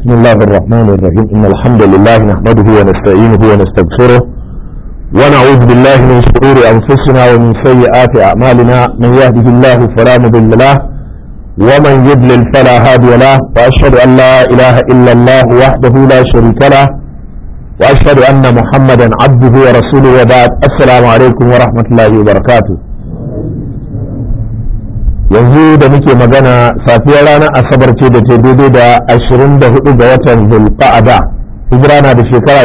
بسم الله الرحمن الرحيم إن الحمد لله نحمده ونستعينه ونستغفره ونعوذ بالله من شرور أنفسنا ومن سيئات أعمالنا من يهده الله فلا مضل له ومن يضلل فلا هادي له وأشهد أن لا إله إلا الله وحده لا شريك له وأشهد أن محمدا عبده ورسوله وبعد السلام عليكم ورحمة الله وبركاته. yanzu da muke magana safiyar ranar asabar ce da ta daidai da 24 ga watan zulqa'ada hijira na da shekara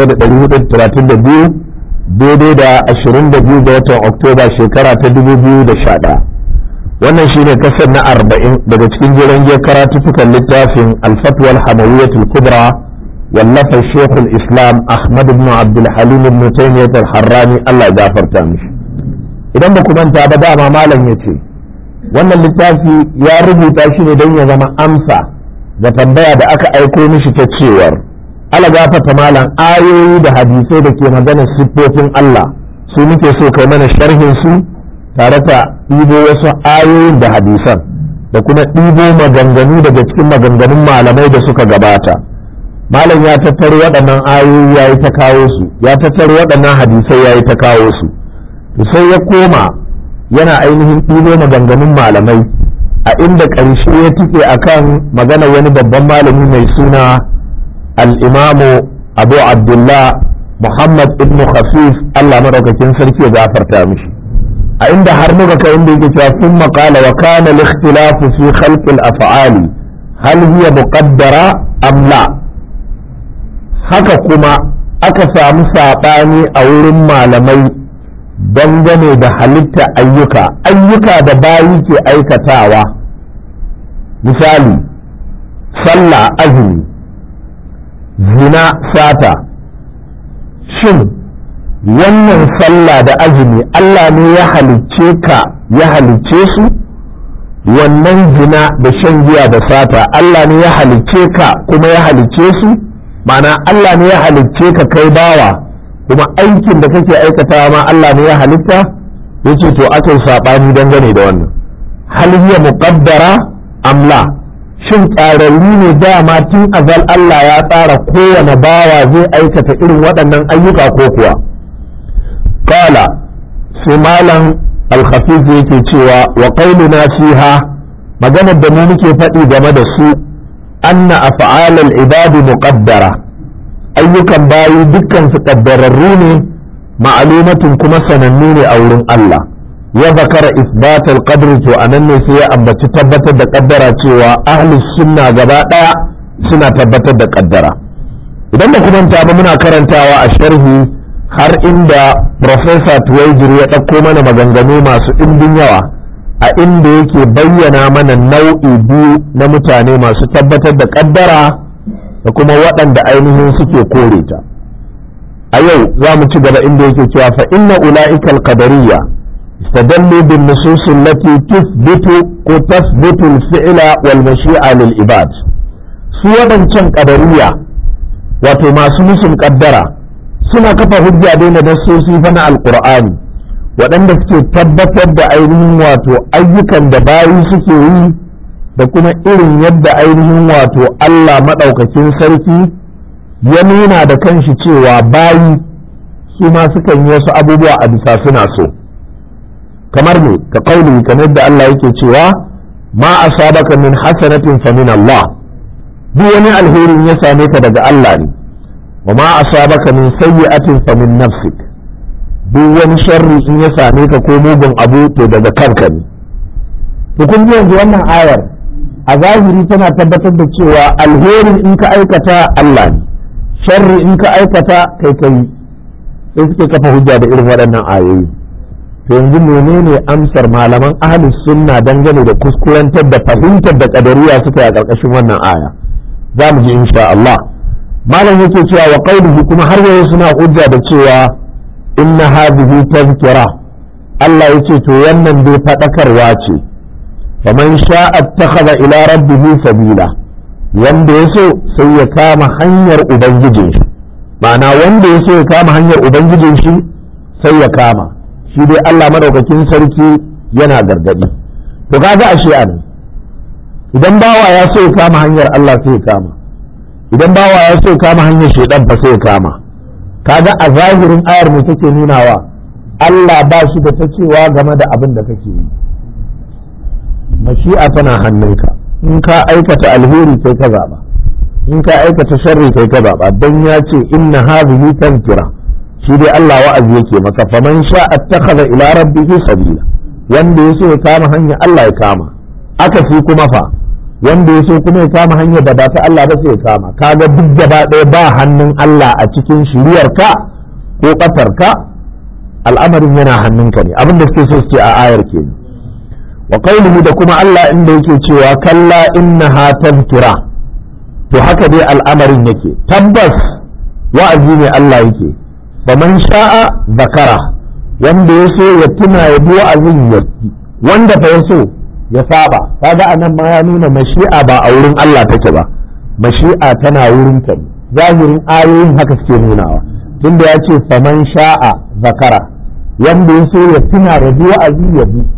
1432 daidai da 22 ga watan oktoba shekara ta 2011. wannan shine kasar na 40 daga cikin jiran karatuttukan littafin al-fatwa al-hamawiyyatul kubra wallafa shekul islam ahmad ibn abdul halim ibn taymiyyah al-harrani Allah ya gafarta mishi. idan ba ku manta ba dama malam yace wannan littafi ya rubuta shi ne don ya zama amsa da tambaya da aka aiko mishi ta cewar ala gafata malam ayoyi da hadisai da ke magana siffofin Allah su muke so kai mana sharhin su tare da ɗibo wasu ayoyin da hadisan da kuma ɗibo maganganu daga cikin maganganun malamai da suka gabata. malam ya tattaro waɗannan ayoyi ya yi ta kawo su, ya tattaro waɗannan hadisai ya yi ta kawo su, sai ya koma yana ainihin ɗibo maganganun malamai a inda ƙarshe ya tike akan magana wani babban malami mai suna al-imamu abu abdullah muhammad ibn khafif Allah madaukakin sarki ya gafarta mishi, a inda har muka kai inda yake cewa sun maƙala wa kana al-ikhtilafu fi khalqi al-af'ali hal hiya muqaddara am la. haka kuma aka samu saɓani a wurin malamai dangane da halitta ayyuka da bayi ke aikatawa, misali sallah, azumi, zina, sata. shin wannan sallah da azumi Allah ne ya halicce ka ya halicce su? wannan zina da shan giya da sata Allah ne ya halicce ka kuma ya halicce su? ma'ana Allah ne ya halicce ka kai bawa kuma aikin da kake aikatawa ma Allah ne ya halitta? yace to aka yi sabani dangane da wannan, hal hiya muqaddara am la. shin tsararru ne dama tun azal Allah ya tsara kowane bawa zai aikata irin waɗannan ayyuka ko kuwa? qala sai malam al-khafiz yake cewa wa qauluna fiha, maganar da mu muke faɗi game da su, anna af'al al-ibad muqaddara, ayyukan bayi dukkan su kaddararru ne, ma'lumatun kuma sanannu ne a wurin Allah. ya zakara isbat al-qadr, to anan ne sai ya ambaci tabbatar da kaddara cewa ahli sunna gaba daya suna tabbatar da kaddara. idan ba kuma ta ba muna karantawa a sharhi har inda professor Tuwaijir ya ɗauko mana maganganu masu ɗimbin yawa a inda yake bayyana mana nau'i biyu na mutane masu tabbatar da kaddara da kuma waɗanda ainihin suke kore ta. a yau za mu ci gaba inda yake cewa fa inna ula'ika al-qadariyya istadallu bin nusus allati tuthbitu al-fi'la wal mashi'a lil ibad. su waɗancan qadariyya wato masu musun kaddara suna kafa hujja da nasosi fa na alqur'ani waɗanda suke tabbatar da ainihin wato ayyukan da bayi suke yi da kuma irin yadda ainihin wato Allah maɗaukakin sarki ya nuna da kanshi cewa bayi su ma sukan yi wasu abubuwa a bisa suna so, kamar ne ka kauli kamar da Allah yake cewa ma asabaka min hasanatin fa min Allah, duk wani alherin ya same ka daga Allah ne, wa ma asabaka min sayyi'atin fa min nafsik, duk wani sharri in ya same ka ko mugun abu to daga kanka ne. to kun ji yanzu wannan ayar a zahiri tana tabbatar da cewa alherin in ka aikata Allah ne, sharri in ka aikata kai kai. sai suke kafa hujja da irin waɗannan ayoyi. to yanzu menene amsar malaman ahlus sunna dangane da kuskurantar da fahimtar da qadariya suka yi a ƙarƙashin wannan aya? za mu ji insha Allah. malam yake cewa wa qawluhu, kuma har yau suna hujja da cewa inna hadhihi tazkira, Allah yace to wannan dai fadakarwa ce, faman sha'a attakhadha ila rabbihi sabila, wanda yaso sai ya kama hanyar ubangijin shi, ma'ana wanda yaso ya kama hanyar ubangijin shi sai ya kama shi dai Allah madaukakin sarki yana gargadi. to kaga ashe an idan bawa ya so ya kama hanyar Allah sai ya kama, idan bawa ya so kama hanyar shaidan fa sai ya kama. Kaga a zahirin ayar mu take nunawa Allah ba shi da ta cewa game da abin da kake yi. Mashi'a tana hannunka, in ka aikata alheri kai ka zaba, in ka aikata sharri kai ka zaba, dan ya ce inna hadhihi tazkira, shi dai Allah wa'azi yake maka, faman sha'a attakhadha ila rabbihi sabila, wanda ya so ya kama hanya Allah ya kama, aka fi kuma fa wanda ya so kuma ya kama hanya da ba ta Allah ba sai ya kama. Kaga duk gaba ɗaya ba hannun Allah a cikin shiriyarka ko ƙasarka, al'amarin yana hannunka ne, abin da suke so suke a ayar kenan. Wa qawluhu, da kuma Allah inda yake cewa kalla innaha tazkira, to haka dai al'amarin yake, tabbas wa'azi ne Allah yake. faman sha'a zakara, wanda ya so ya tuna ya bi wa'azin ya, wanda fa ya so ya saba. Kaga anan ma ya nuna mashi'a ba a wurin Allah take ba, mashi'a tana wurin ka. Zahirin ayoyin haka suke nunawa, tunda ya ce faman sha'a zakara, wanda ya so ya tuna ya bi wa'azi ya bi.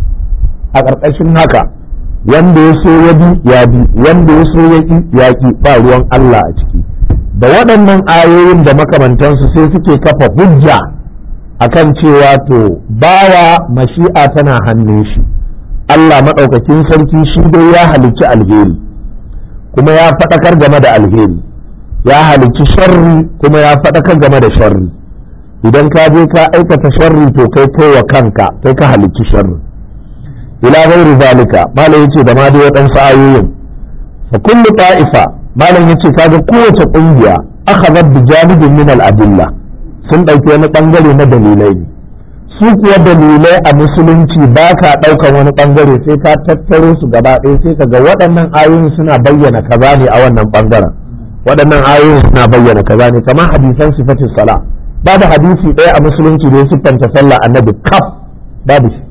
A ƙarƙashin haka wanda ya so ya bi ya bi, wanda ya so ya ki ya ki, ba ruwan Allah a ciki. Da waɗannan ayoyin da makamantansu sai suke kafa hujja akan cewa to bawa mashi'a tana hannun shi. Allah maɗaukakin sarki shi dai ya halicci alheri kuma ya faɗakar game da alheri, ya halicci sharri kuma ya faɗakar game da sharri. Idan ka je ka aikata sharri to kai wa kanka, kai ka halicci sharri. ila ghairi zalika, malam yace da ma dai waɗansu ayoyin. Fa kullu ta'ifa, malam yace kaga kowace ƙungiya akhadhat bi janibin min al-adilla, sun ɗauki wani ɓangare na dalilai. Su kuwa dalilai a musulunci ba ka ɗaukan wani ɓangare sai ka tattaro su gaba ɗaya, sai ka ga waɗannan ayoyin suna bayyana kaza ne a wannan ɓangaren, waɗannan ayoyin suna bayyana kaza ne, kamar hadisan sifatin sala. Babu hadisi ɗaya a musulunci da ya siffanta sallah annabi kaf, babu shi.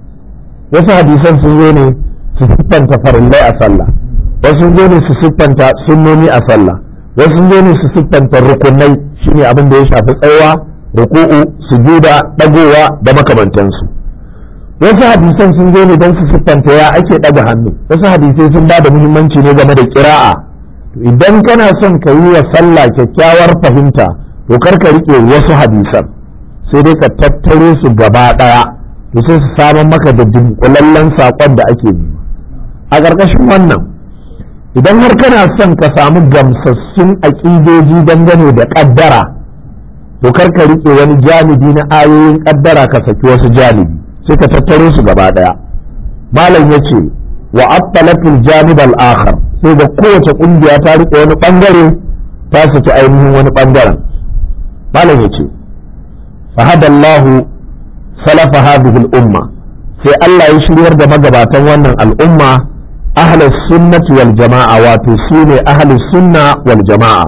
Wasu hadisan sun zo ne su siffanta farillai a sallah, wasu sun zo ne su siffanta sunnoni a sallah, wasu sun zo ne su siffanta rukunai, shine abin da ya shafi tsayawa, ruku'u, sujuda, dagowa da makamantansu. Wasu hadisan sun zo ne don su siffanta ya ake daga hannu, wasu hadisai sun ba da muhimmanci ne game da kira'a. Idan kana son ka yi wa sallah kyakkyawar fahimta, to kar ka rike wasu hadisan, sai dai ka tattare su gaba daya, to sai su samar maka da dunkulallen saƙon da ake nema. A ƙarƙashin wannan, idan har kana son ka samu gamsassun aƙidoji dangane da ƙaddara, to kar ka riƙe wani janibi na ayoyin ƙaddara ka saki wasu janibi, sai ka tattaro su gaba ɗaya. Malam ya ce wa attalatul janib al-akhar, sai da kowace ƙungiya ta riƙe wani ɓangare ta saki ainihin wani ɓangaren. Malam ya ce fahadallahu salafa hadhihi al-umma, sai Allah ya shiryar da magabatan wannan al'umma ahlus sunnati wal jama'a, wato sune ahlus sunna wal jama'a.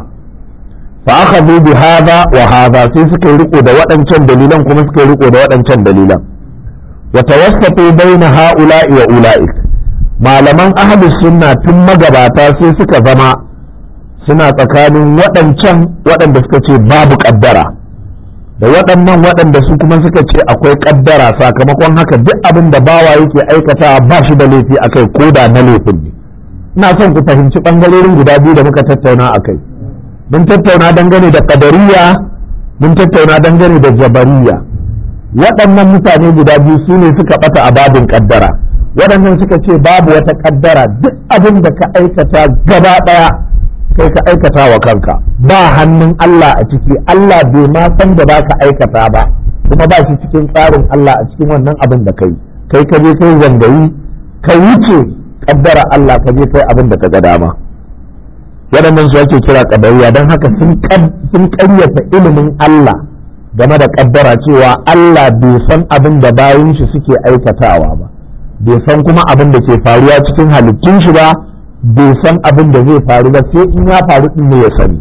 Fa akhadhu bi hadha wa hadha, sai suka riko da waɗancan dalilan kuma suka riko da waɗancan dalilan. Wa tawassatu baina ha'ula'i wa ula'ik, malaman ahlus sunna tun magabata sai suka zama suna tsakanin waɗancan waɗanda suka ce babu ƙaddara da waɗannan waɗanda su kuma suka ce akwai ƙaddara. Sakamakon haka duk abin da bawa yake aikatawa ba shi da laifi akai, ko da na laifin ne. Ina son ku fahimci ɓangarorin guda biyu da muka tattauna akai. Mun tattauna dangane da ƙadariya, mun tattauna dangane da jabariya. Waɗannan mutane guda biyu su ne suka ɓata a babin ƙaddara. Waɗannan suka ce babu wata ƙaddara, duk abin da ka aikata gaba ɗaya kai ka aikata wa kanka, ba hannun Allah a ciki. Allah bai ma san da ba ka aikata ba, kuma ba shi cikin tsarin Allah a cikin wannan abin da kai ka je kai zangayi ka wuce kaddara Allah, ka je kai abin da ka ga dama. Waɗannan su ake kira kadariya, don haka sun ƙaryata ilimin Allah game da kaddara, cewa Allah bai san abin da bayan shi suke aikatawa ba, bai san kuma abin da ke faruwa cikin halittun shi ba, bai san abin da zai faru ba sai in ya faru din ne ya sani.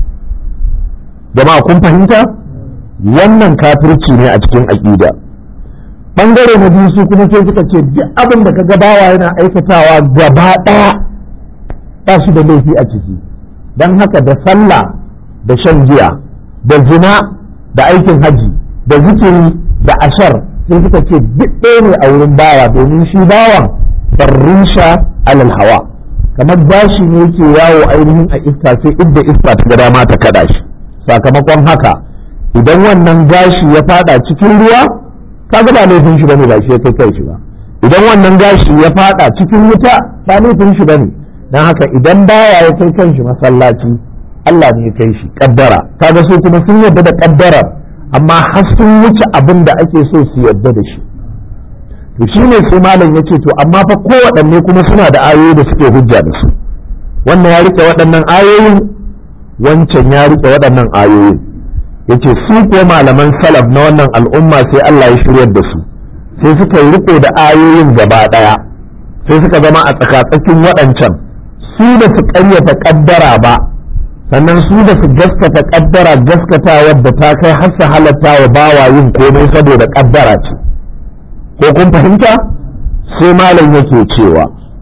Jama'a kun fahimta? Wannan kafirci ne a cikin aqida. Bangare na biyu su kuma sai suka ce duk abin da kaga bawa yana aikatawa gaba daya ba shi da laifi a ciki. Dan haka da sallah, da shan giya, da zina, da aikin haji, da zikiri, da ashar, sai suka ce duk ɗaya ne a wurin bawa, domin shi bawan farrisha alal hawa, kamar gashi ne yake yawo ainihin a iska sai idda iska ta ga dama ta kada shi. Sakamakon haka idan wannan gashi ya fada cikin ruwa kaga ba laifin shi bane, ba shi ya kai shi ba. Idan wannan gashi ya fada cikin wuta ba laifin shi bane. Dan haka idan baya ya kai kanshi masallaci Allah ne ya kai shi, kaddara. Kaga su kuma sun yarda da kaddara amma har sun wuce abin da ake so su yarda da shi. To shine sai malam yace to amma fa kowaɗanne kuma suna da ayoyi da suke hujja da su. Wannan ya rike waɗannan ayoyin, wancan ya rike waɗannan ayoyin. Yace su ko malaman salaf na wannan al'umma sai Allah ya shiryar da su, sai suka yi riko da ayoyin gaba ɗaya, sai suka zama a tsakatsakin waɗancan. Su da su ƙaryata ƙaddara ba, sannan su da su gaskata ƙaddara gaskatawa da ta kai har su halatta wa bawa yin komai saboda ƙaddara ce. Ko kun fahimta? Sai malam yake cewa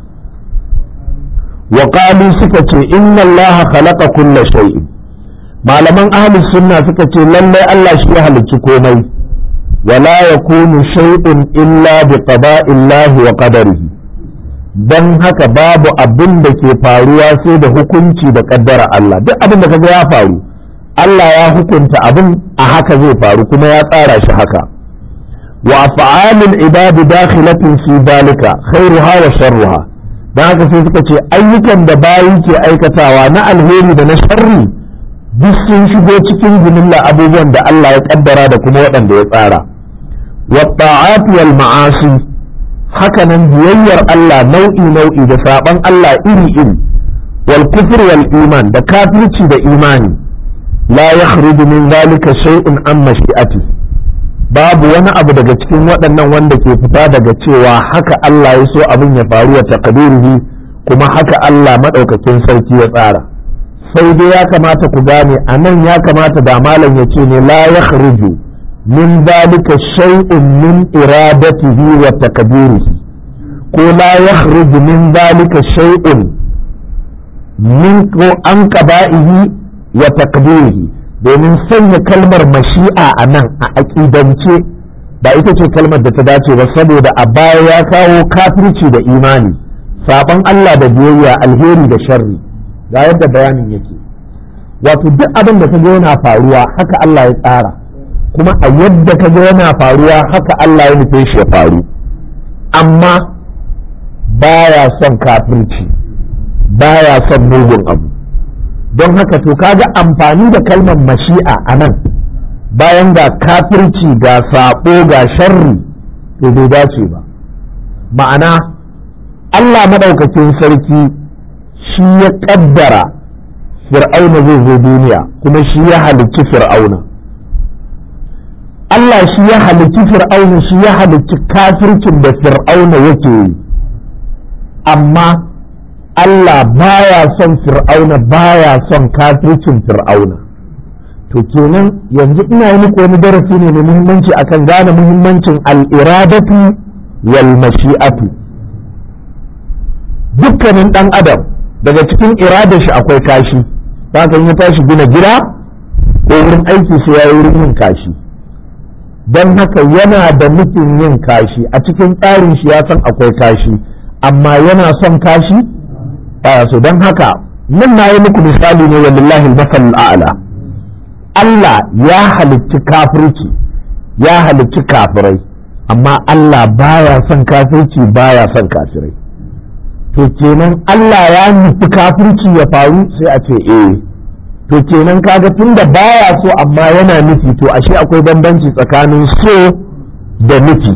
wa qalu suka ce inna Allah khalaqa kulla shay'in. Malaman ahli sunna suka ce lallai Allah shi ya halicci komai, wala yakunu shay'un illa bi qada'illahi wa qadarihi. Dan haka babu abin da ke faruwa sai da hukunci da kaddara Allah. Duk abin da kaga ya faru Allah ya hukunta abin a haka zai faru kuma ya tsara shi haka. wa af'alul ibadi dakhilatun fi dalika khairuha wa sharruha. Dan haka sai suka ce ayyukan da bayi ke aikatawa na alheri da na sharri duk sun shigo cikin jumla abubuwan da Allah ya kaddara da kuma waɗanda ya tsara. wa ta'at wal ma'asi, haka nan biyayyar Allah nau'i da saban Allah iri wal kufr wal iman da kafirci da imani la yakhruju min zalika shay'un an mashi'ati. Babu wani abu daga cikin waɗannan wanda ke fita daga cewa haka Allah ya so abin ya faru wa taqdirihi, kuma haka Allah madaukakin sarki ya tsara. Sai dai ya kamata ku gane anan ya kamata da malam ya ce ne la yakhruju min zalika shay'un min iradatihi wa taqdirihi, ko la yakhruju min zalika shay'un min ko an qada'ihi wa taqdirihi, domin sanya kalmar mashi'a a nan a aƙidance ba ita ce kalmar da ta dace ba, saboda a baya ya kawo kafirci da imani, saban Allah da biyayya, alheri da sharri. Ga yadda bayanin yake, wato duk abin da kaga yana faruwa haka Allah ya tsara, kuma a yadda kaga yana faruwa haka Allah ya nufe shi ya faru. Amma baya son kafirci, baya son mugun abu. Don haka to kaga amfani da kalmar mashi'a a nan bayan ga kafirci ga saɓo ga sharri to bai dace ba. Ma'ana Allah maɗaukakin sarki shi ya ƙaddara fir'auna zai zo duniya, kuma shi ya halicci fir'auna. Allah shi ya halicci fir'auna, shi ya halicci kafircin da fir'auna yake yi, amma Allah baya son fir'auna, baya son kafircin fir'auna. To kenan yanzu ina yi muku wani darasi ne mai muhimmanci akan gane muhimmancin al'iradatu wal mashi'atu. Dukkanin ɗan adam daga cikin iradar shi akwai kashi, haka ya tashi gina gida ko wurin aiki sai ya yi wurin yin kashi. Don haka yana da nufin yin kashi, a cikin tsarin shi ya san akwai kashi, amma yana son kashi so. Don haka nan na yi muku misali ne wallahi al-masal a'la. Allah ya halicci kafirci, ya halicci kafirai, amma Allah baya son kafirci, baya son kafirai. To kenan Allah ya nufi kafirci ya faru sai a ce to kenan kaga tunda baya so amma yana nufi, to ashe akwai bambanci tsakanin so da nufi.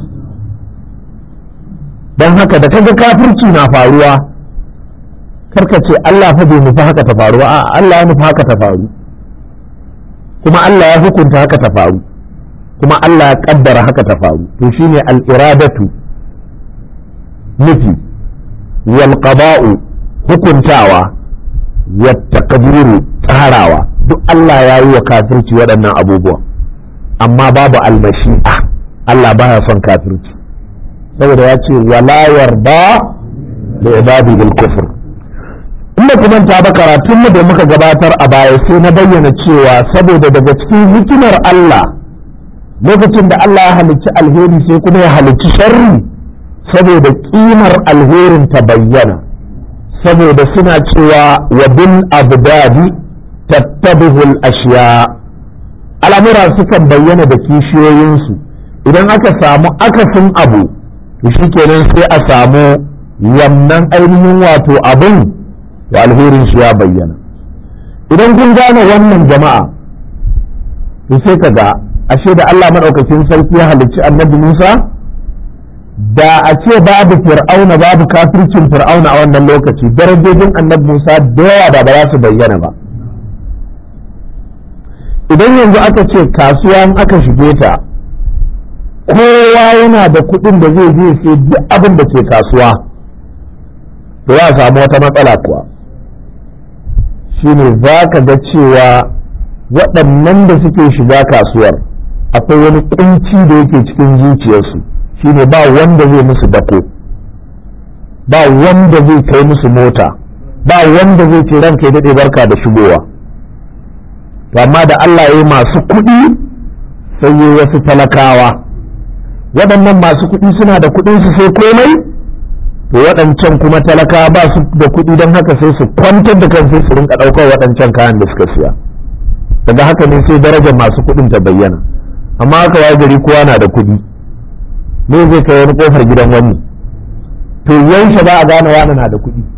Don haka da kaga kafirci na faruwa karka ce Allah fa bai nufi haka ta faru, a Allah ya nufi haka ta faru, kuma Allah ya hukunta haka ta faru, kuma Allah ya kaddara haka ta faru. To shine al-iradatu nufi, wal qada'u hukuntawa, wat taqdiru tsarawa. Duk Allah ya yi wa kafirci waɗannan abubuwa, amma babu al-mashi'a. Allah baya son kafirci saboda ya ce wala yarda li ibadihi al-kufr. Inda kuma ta ba karatun mu da muka gabatar a baya sai na bayyana cewa saboda daga cikin hikimar Allah lokacin da Allah ya halicci alheri sai kuma ya halicci sharri, saboda kimar alherin ta bayyana, saboda suna cewa wa bil abdadi tattabihu al ashiya, al'amura sukan bayyana da kishiyoyinsu. Idan aka samu akasin abu to shikenan sai a samu wannan ainihin wato abin da alherin shi ya bayyana. Idan kun gane wannan jama'a to sai ka ga ashe da Allah madaukakin sarki ya halicci annabi Musa, da a ce babu fir'auna babu kafircin fir'auna a wannan lokaci darajojin annabi Musa da yawa da ba za su bayyana ba. Idan yanzu aka ce kasuwa in aka shige ta kowa yana da kuɗin da zai je sai duk abin da ke kasuwa, to ya samu wata matsala kuwa shine za ka ga cewa waɗannan da suke shiga kasuwar akwai wani kunci da yake cikin zuciyarsu, shine ba wanda zai musu dako, ba wanda zai kai musu mota, ba wanda zai ce ranka ya daɗe barka da shigowa. To amma da Allah ya yi masu kuɗi sai yi wasu talakawa, waɗannan masu kuɗi suna da kuɗinsu sai komai, to waɗancan kuma talakawa ba su da kuɗi, don haka sai su kwantar da kansu su rinka ɗaukar waɗancan kayan da suka siya. Daga haka ne sai darajar masu kuɗin ta bayyana. Amma haka ya gari kowa na da kuɗi, me zai kai wani kofar gidan wani? To yaushe za a gane wani na da kuɗi?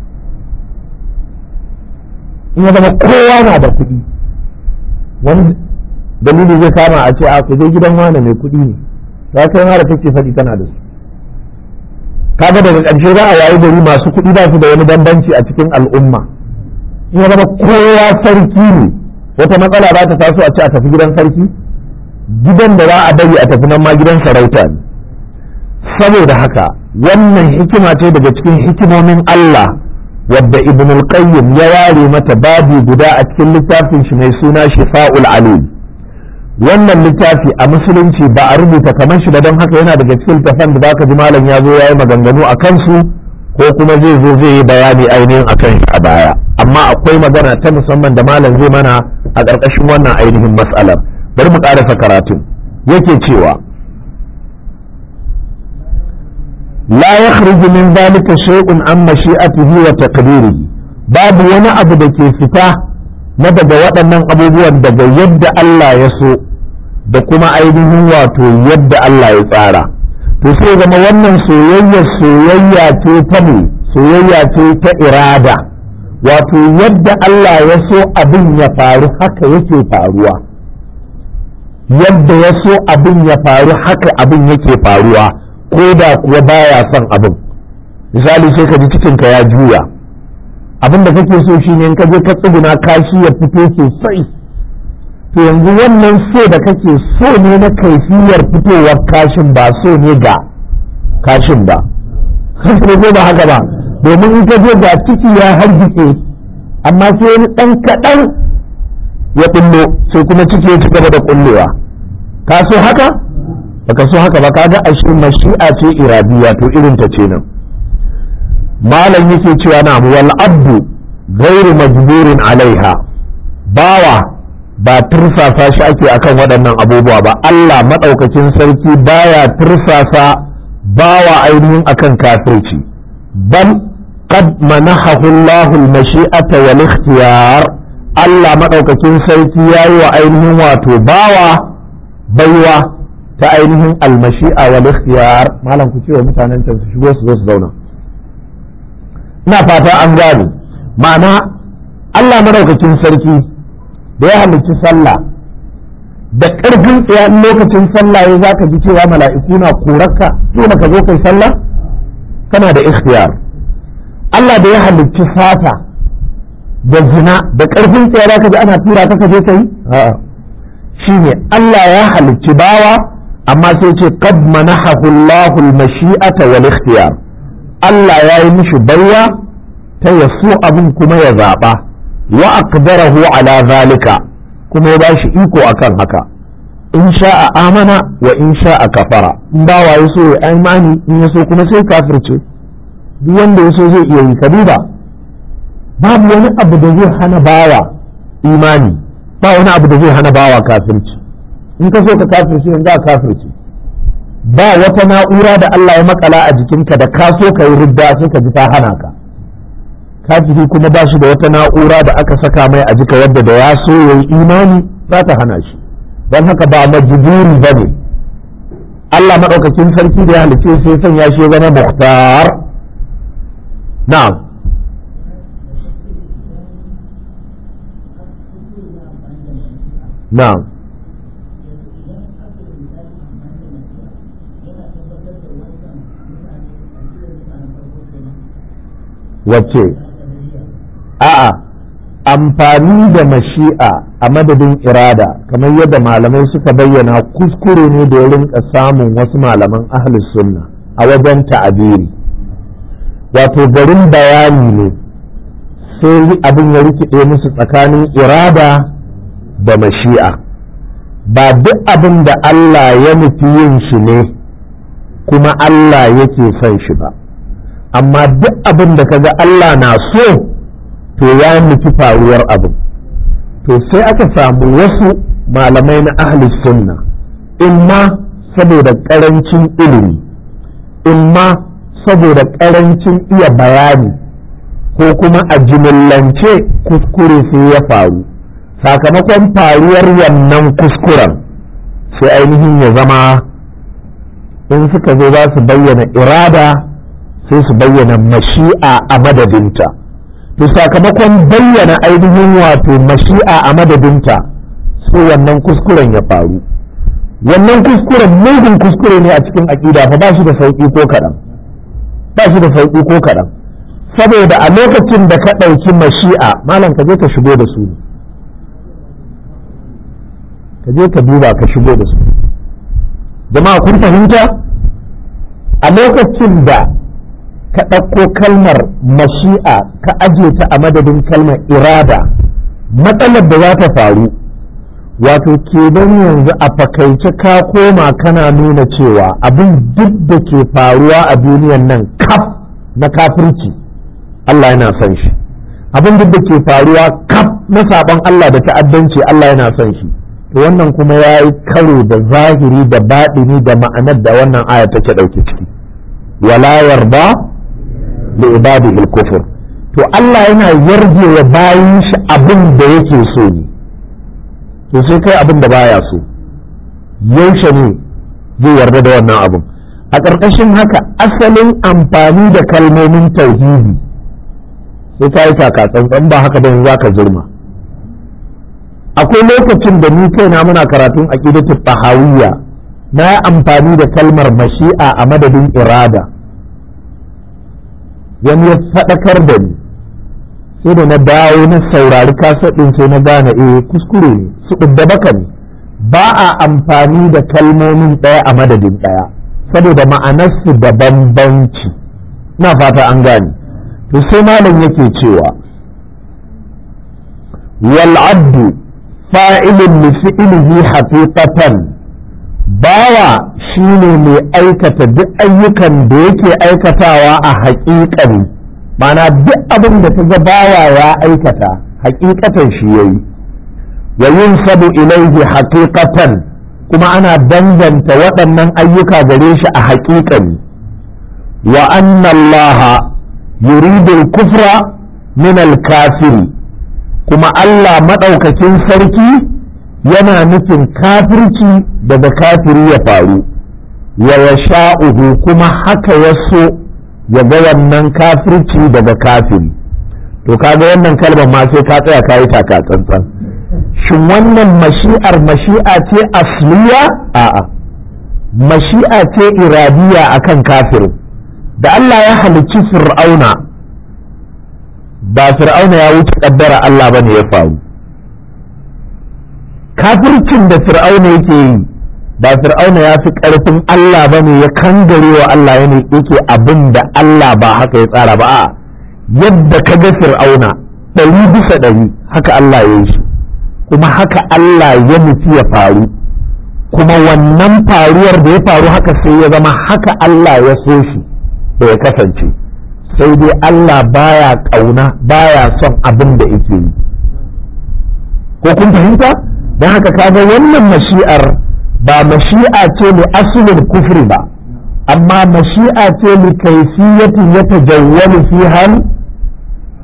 In ya zama kowa na da kuɗi, wani dalili zai kama a ce a ku je gidan wani mai kuɗi ne, ta kai ma da kake faɗi tana da su. Kaga daga ƙarshe za a yayi gari masu kuɗi ba su da wani bambanci a cikin al'umma. In ya zama kowa sarki ne, wata matsala ba ta taso a ce a tafi gidan sarki? Gidan da za a bari a tafi nan ma gidan sarauta ne. Saboda haka wannan hikima ce daga cikin hikimomin Allah wadda Ibn al-Qayyim ya ware mata babi guda a cikin littafin shi mai suna Shifa'ul Alim. Wannan littafi a musulunci ba a rubuta kamar shi ba, don haka yana daga cikin littafan da zaka ji malam ya zo ya yi maganganu a kansu ko kuma zai zo zai yi bayani ainihin a kan shi a baya. Amma akwai magana ta musamman da malam zai mana a ƙarƙashin wannan ainihin mas'alar. Bari mu ƙarasa karatun. Yake cewa la yakhruju min dhalika shay'un an mashi'atihi wa taqdirihi, babu wani abu da ke fita na daga waɗannan abubuwan daga yadda Allah ya so da kuma ainihin wato yadda Allah ya tsara. To sai zama wannan soyayya ce ta ne, soyayya ce ta irada, wato yadda Allah ya so abin ya faru haka yake faruwa, yadda ya so abin ya faru haka abin yake faruwa, ko da kuwa baya son abin. Misali sai ka ji cikinka ya juya, abin da kake so shine in ka je ka tsuguna kashi ya fito sosai, to yanzu wannan so da kake so ne na kaifiyar fitowar kashin, ba so ne ga kashin ba. Haka ne ba haka ba, domin in ka je ga ciki ya hargitse amma sai wani ɗan kaɗan ya kullo, sai kuma ciki ya ci gaba da kullewa. Ka so haka? Baka so haka ba, kaga ashe mashi'a ce iradiya, to irin ta ce nan. Malam yake cewa na wal abdu ghairu majburin alaiha, bawa ba tursasa shi ake akan waɗannan abubuwa ba. Allah madaukakin sarki baya tursasa bawa ainihin akan kafirci, bal qad manahahu Allahu al-mashi'ata wal ikhtiyar. Allah madaukakin sarki yayi wa ainihin wato bawa baiwa ta ainihin al-mashi'a wal ikhtiyar. Malam ku ce wa mutanen can su shigo su zo su zauna. Ina fata an gane, ma'ana Allah madaukakin sarki da ya halicci sallah da ƙarfin tsaya lokacin sallah ya zaka ji cewa mala'iku na korarka dole ka zo kai sallah, kana da ikhtiyar. Allah da ya halicci fata da zina da ƙarfin tsaya zaka ji ana tura ka je kai, a'a, shine Allah ya halicci bawa amma sai ce qad manahahu Allahu al-mashi'ata wal ikhtiyar. Allah ya yi mishi baiwa ta yaso abin kuma ya zaɓa, wa aqdarahu ala zalika, kuma ya bashi iko akan haka. In sha'a amana wa in sha'a kafara, in bawa ya so ya imani, in ya so kuma sai kafirce. Duk wanda ya so zai iya yi. Ka duba, babu wani abu da zai hana bawa imani, ba wani abu da zai hana bawa kafirci. In ka so ka kafirce in za ka kafirce. Ba wata na'ura da Allah ya makala a jikinka da ka so ka yi ridda sai ka ji ta hana ka. kafiri kuma ba shi da wata na'ura da aka saka mai a jika wadda da ya so yayi imani za ta hana shi, don haka ba majburi ba ne. Allah maɗaukakin sarki da ya halice sai sanya shi zama muhtar. na'am na'am wacce a'a amfani da mashi'a a madadin irada kamar yadda malamai suka bayyana kuskure ne da ya rinka samun wasu malaman ahlus sunna a wajen ta'abiri, wato garin bayani ne sai abin ya rikide musu tsakanin irada da mashi'a. ba duk abin da Allah ya nufi yin shi ne kuma Allah yake son shi ba, amma duk abin da kaga Allah na so to ya nufi faruwar abin. to sai aka samu wasu malamai na ahlus sunna imma saboda karancin ilimi imma saboda karancin iya bayani ko kuma a jimillance kuskure sai ya faru, sakamakon faruwar wannan kuskuren sai ainihin ya zama in suka zo za su bayyana irada sai su bayyana mashi'a a madadinta. to sakamakon bayyana ainihin wato mashi'a a madadinta sai wannan kuskuren ya faru. wannan kuskuren mugun kuskure ne a cikin aƙida fa ba shi da sauƙi ko kaɗan, ba shi da sauƙi ko kaɗan, saboda a lokacin da ka ɗauki mashi'a malam ka je ka shigo da su, ka je ka duba ka shigo da su. jama'a kun fahimta? a lokacin da ka ɗauko kalmar mashi'a ka aje ta a madadin kalmar irada, matsalar da za ta faru wato kenan yanzu a fakaice ka koma kana nuna cewa abin duk da ke faruwa a duniyan nan kaf na kafirci Allah yana son shi, abin duk da ke faruwa kaf na saban Allah da ta'addanci Allah yana son shi. to wannan kuma ya yi karo da zahiri da baɗini da ma'anar da wannan aya take ɗauke ciki, wala yarda li ibadihi al-kufr. to Allah yana yarje wa bayin shi abin da yake so ne, to sai kai abin da baya so yaushe ne zai yarda da wannan abin? a ƙarƙashin haka asalin amfani da kalmomin tauhidi sai ka yi taka tsantsan, ba haka ba za ka zurma. akwai lokacin da ni kaina muna karatun aqidatu tahawiyya na yi amfani da kalmar mashi'a a madadin irada, wani ya faɗakar da ni sai da na dawo na saurari kasar ɗin sai na gane kuskure ne, su da baka ne, ba a amfani da kalmomin ɗaya a madadin ɗaya saboda ma'anarsu da bambanci. na fata an gane. to sai malam yake cewa wal abdu fa'ilun li fi'lihi haqiqatan, bawa shine mai aikata duk ayyukan da yake aikatawa a haƙiƙani, mana duk abin da ta ga bawa ya aikata haƙiƙatan shi yayi. wa yunsabu ilayhi haqiqatan, kuma ana danganta waɗannan ayyuka gare shi a haƙiƙani. wa anna allaha yuridu al-kufra min al-kafiri, kuma Allah maɗaukakin sarki yana nufin kafirci daga kafiri ya faru. wa yasha'uhu, kuma haka ya so ya ga wannan kafirci daga kafiri. to kaga wannan kalmar ma sai ka tsaya kayi taka tsantsan, shin wannan mashi'a ce asliya? a'a, mashi'a ce iradiya akan kafirin. da Allah ya halicci fir'auna, ba fir'auna ya wuce kaddara Allah bane ya faru. kafircin da fir'auna yake yi ba fir'auna ya fi ƙarfin Allah bane ya kangare wa Allah yake abin da Allah ba haka ya tsara ba. a yadda ka ga fir'auna 100% haka Allah ya yi shi, kuma haka Allah ya nufi ya faru, kuma wannan faruwar da ya faru haka sai ya zama haka Allah ya so shi da ya kasance, sai dai Allah baya ƙauna baya son abin da yake yi. ko kun fahimta? don haka kaga wannan mashi'ar ba mashi'a ce li aslul kufri ba, amma mashi'a ce li kayfiyatin yatajawwalu fiha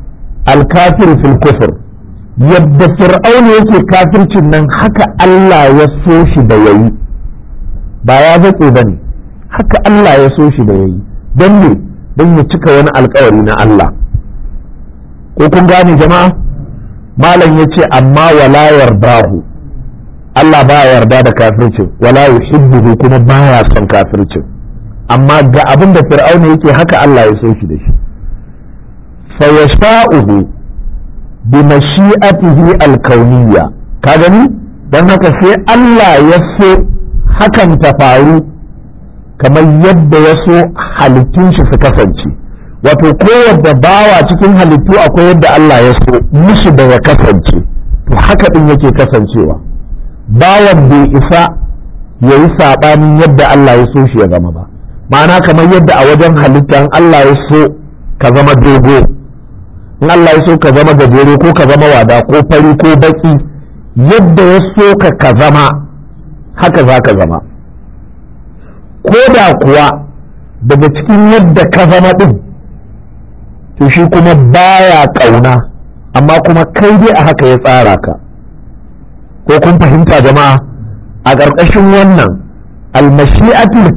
al-kafir fil kufr, yadda fir'auna yake kafircin nan haka Allah ya so shi da yayi, ba ya zaƙe bane, haka Allah ya so shi da yayi. don ne don ya cika wani alƙawari na Allah. Ko kun gane jama'a? Malam yace amma wala yardahu, Allah ba yarda da kafircin, wala yuhibbuhu kuma baya son kafircin, amma ga abin da fir'auna yake haka Allah ya so shi da shi. fa yasha'uhu bi mashi'atihi al-kauniyya, ka gani? Dan haka sai Allah ya so hakan ta faru kamar yadda ya so halittun shi su kasance. Wato kowadda bawa cikin halittu akwai yadda Allah ya so musu da ya kasance, to haka din yake kasancewa. Bawan bai isa ya yi saɓanin yadda Allah ya so shi ya zama ba. Ma'ana kamar yadda a wajen halittan Allah ya so ka zama dogo, in Allah ya so ka zama gajere ko ka zama wada ko fari ko baki, yadda ya so ka zama haka za ka zama. Ko da kuwa daga cikin yadda ka zama ɗin, to shi kuma baya ƙauna, amma kuma kai dai a haka ya tsara ka. Ko kun fahimta jama'a? A ƙarƙashin wannan almashi'atul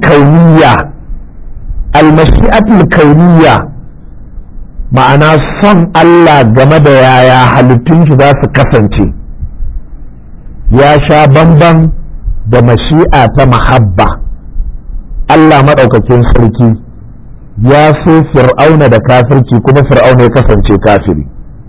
kauniyya, ma'ana son Allah game da yaya halittun shi za su kasance, ya sha bamban da mashi'a ta mahabba. Allah maɗaukakin sarki ya so fir'auna da kafirci kuma fir'auna ya kasance kafiri.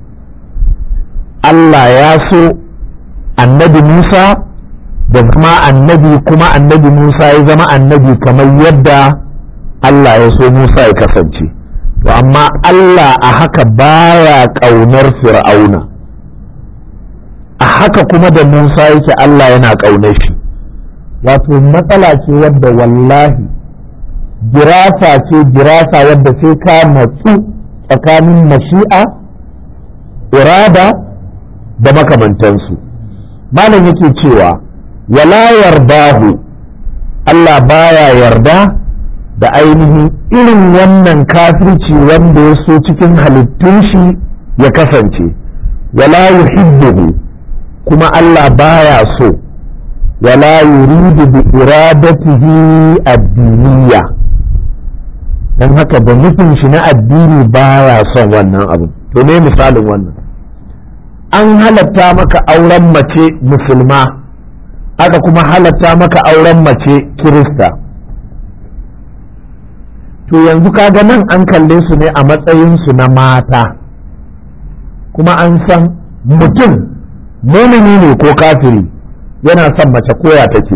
Allah ya so annabi Musa da zama annabi kuma annabi Musa ya zama annabi kamar yadda Allah ya so Musa ya kasance. To amma Allah a haka baya ƙaunar fir'auna, a haka kuma da Musa yake Allah yana ƙaunar shi. Wato matsala ce wadda wallahi jirasa wadda sai ka matsu tsakanin mashi'a, irada da makamantansu. Malam yake cewa wala yardahu, Allah baya yarda da ainihin irin wannan kafirci wanda ya so cikin halittun shi ya kasance, wala yuhibbuhu kuma Allah baya so, wala yuridu bi iradatihi addiniya, dan haka da nufin shi na addini baya son wannan abu. To ne misalin wannan, an halatta maka auren mace musulma, aka kuma halatta maka auren mace kirista. To yanzu kaga nan an kalle su ne a matsayin su na mata, kuma an san mutum mumini ne ko kafiri yana son mace koya take.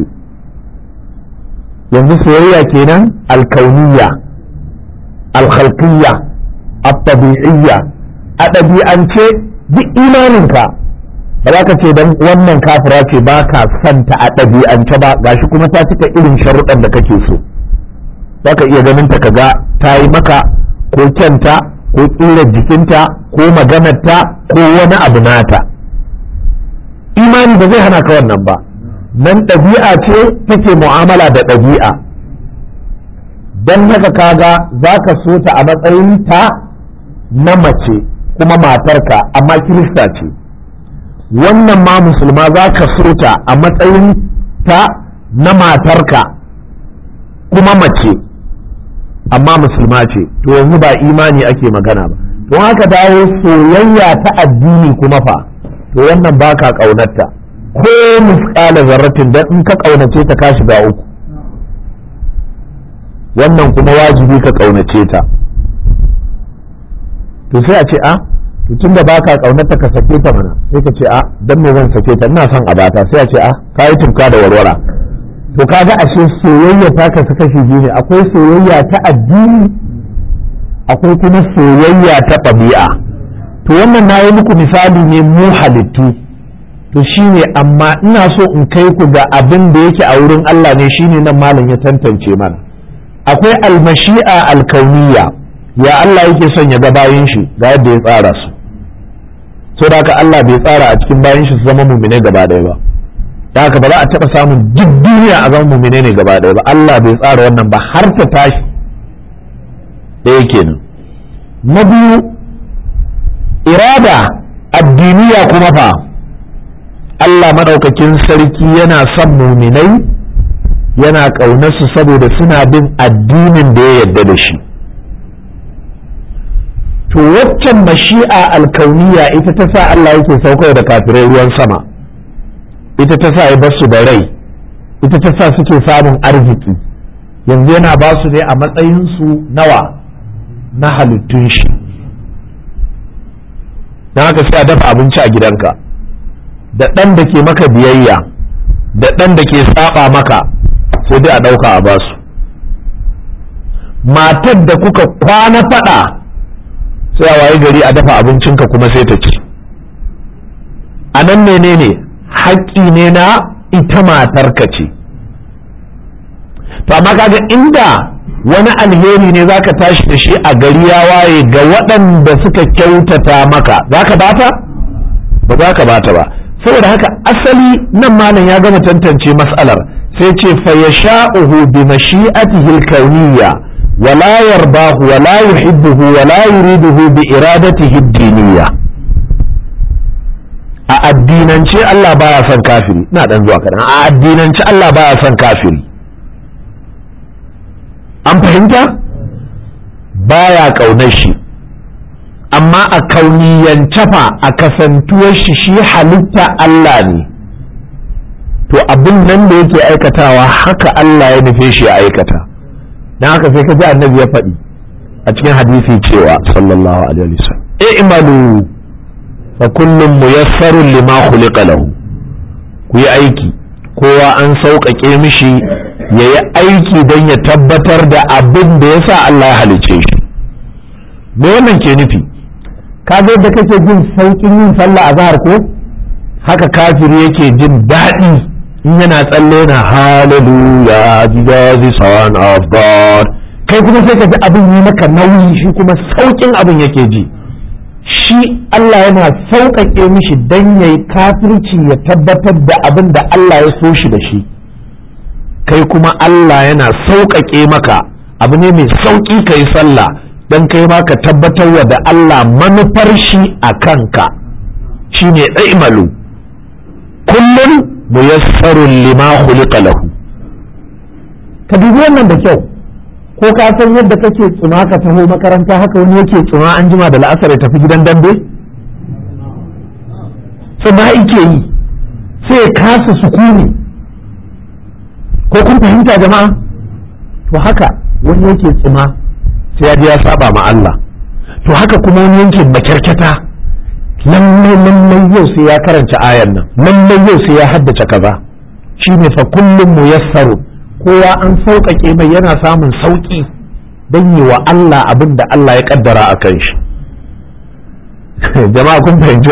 Yanzu soyayya kenan alkauniyya, alkhalqiyya, at-tabi'iyya. A ɗabi'ance duk imaninka ba za ka ce don wannan kafira ce ba ka santa a ɗabi'ance ba, gashi kuma ta cika irin sharuɗan da kake so. Za ka iya ganin ta kaga ta yi maka ko kyanta ko ƙirar jikinta ko maganarta ko wani abu nata. Imani ba zai hana ka wannan ba, nan ɗabi'a ce take mu'amala da ɗabi'a. Don haka kaga za ka so ta a matsayin ta na mace kuma matarka, amma kirista ce. Wannan ma musulma za ka so ta a matsayin ta na matarka kuma mace, amma musulma ce. To yanzu ba imani ake magana ba. To haka dawo soyayya ta addini kuma fa, to wannan ba ka ƙaunarta ko misƙala zarratin, dan in ka ƙaunace ta ka shiga uku. Wannan kuma wajibi ka ƙaunace ta. To sai a ce a to tunda ba ka ƙaunarta ka sake ta mana, sai ka ce a dan me zan sake ta, ina son a bata. Sai a ce a ka yi tufka da warwara. To kaga ashe soyayya ta kasu kashi biyu ne, akwai soyayya ta addini, akwai kuma soyayya ta ɗabi'a. To wannan na yi muku misali ne mu halittu, to shine amma ina so in kai ku ga abin da yake a wurin Allah ne, shine nan malam ya tantance mana. Akwai almashi'a alkauniyya, ya Allah yake son ya ga bayan shi ga yadda ya tsara su. So da haka Allah bai tsara a cikin bayan shi su zama mumine gaba ɗaya ba, da haka ba za a taɓa samun duk duniya a zama mumine ne gaba ɗaya ba. Allah bai tsara wannan ba har ta tashi. Ɗaya kenan. Na biyu, irada addiniya kuma fa Allah madaukakin sarki yana son muminai yana ƙaunarsu saboda suna bin addinin da ya yarda da shi. To waccan mashi'a alkauniya ita ta sa Allah yake saukar da kafirai ruwan sama, ita ta sa ya basu da rai, ita ta sa suke samun arziki. Yanzu yana ba su ne a matsayinsu nawa na halittun shi. Don haka sai a dafa abinci a gidanka, da ɗan da ke maka biyayya da ɗan da ke saba maka sai dai a ɗauka a basu. Matar da kuka kwana faɗa sai a waye gari a dafa abincinka kuma sai ta ci. A nan menene haƙƙi ne na ita matarka ce. To amma kaga inda wani alheri ne zaka tashi da shi a gari ya waye ga waɗanda suka kyautata maka, zaka bata? Ba za ka bata ba. Saboda haka asali nan malam ya gama tantance mas'alar sai ce fa yasha'uhu bi mashi'atihi al-kawniyya wa la yardahu wa la yuhibbuhu wa la yuriduhu bi iradatihi ad-diniyya. A addinance Allah baya son kafiri, ina dan zuwa kadan. A addinance Allah baya son kafiri. An fahimta? Baya kaunar shi. Amma a kauniyance fa a kasantuwar shi halitta Allah ne. To abin nan da yake aikatawa haka Allah ya nufe shi ya aikata. Dan haka sai ka ji annabi ya faɗi a cikin hadisi cewa sallallahu alaihi wasallam i'malu fa kullum muyassarun lima khuliqa lahu. Ku yi aiki, kowa an sauƙaƙe mishi ya yi aiki don ya tabbatar da abin da ya sa Allah ya halice shi. Me wannan ke nufi? Ka ga yadda kake jin sauƙin yin sallah a zahar ko? Haka kafiri yake jin daɗi in yana tsalle na hallelujah Jesus the son of God. Kai kuma sai ka ji abin yi maka nauyi, shi kuma sauƙin abin yake ji. Shi Allah yana sauƙaƙe mishi don ya yi kafirci ya tabbatar da abin da Allah ya so shi da shi. Kai kuma Allah yana sauƙaƙe maka, abu ne mai sauƙi ka yi sallah don kai ma ka tabbatar wa da Allah manufar shi a kanka. Shi ne ɗaimalu kullum muyassarun lima khuliqa lahu. Ka dubi wannan da kyau, ko ka san yadda kake tsuma ka taho makaranta haka wani yake tsuma an jima da la'asar ya tafi gidan dambe? Tsuma yake yi sai ya kasa sukuni. Ko kun fahimta jama'a? To haka wani yake tsima sai ya je ya saba ma Allah. To haka kuma wani yake makyarkyata, lallai yau sai ya karanta ayan nan, lallai yau sai ya haddace kaza. Shine fa kullum muyassaru, kowa an sauƙaƙe mai yana samun sauƙi don yi wa Allah abin da Allah ya kaddara a kan shi. Jama'a kun fahimci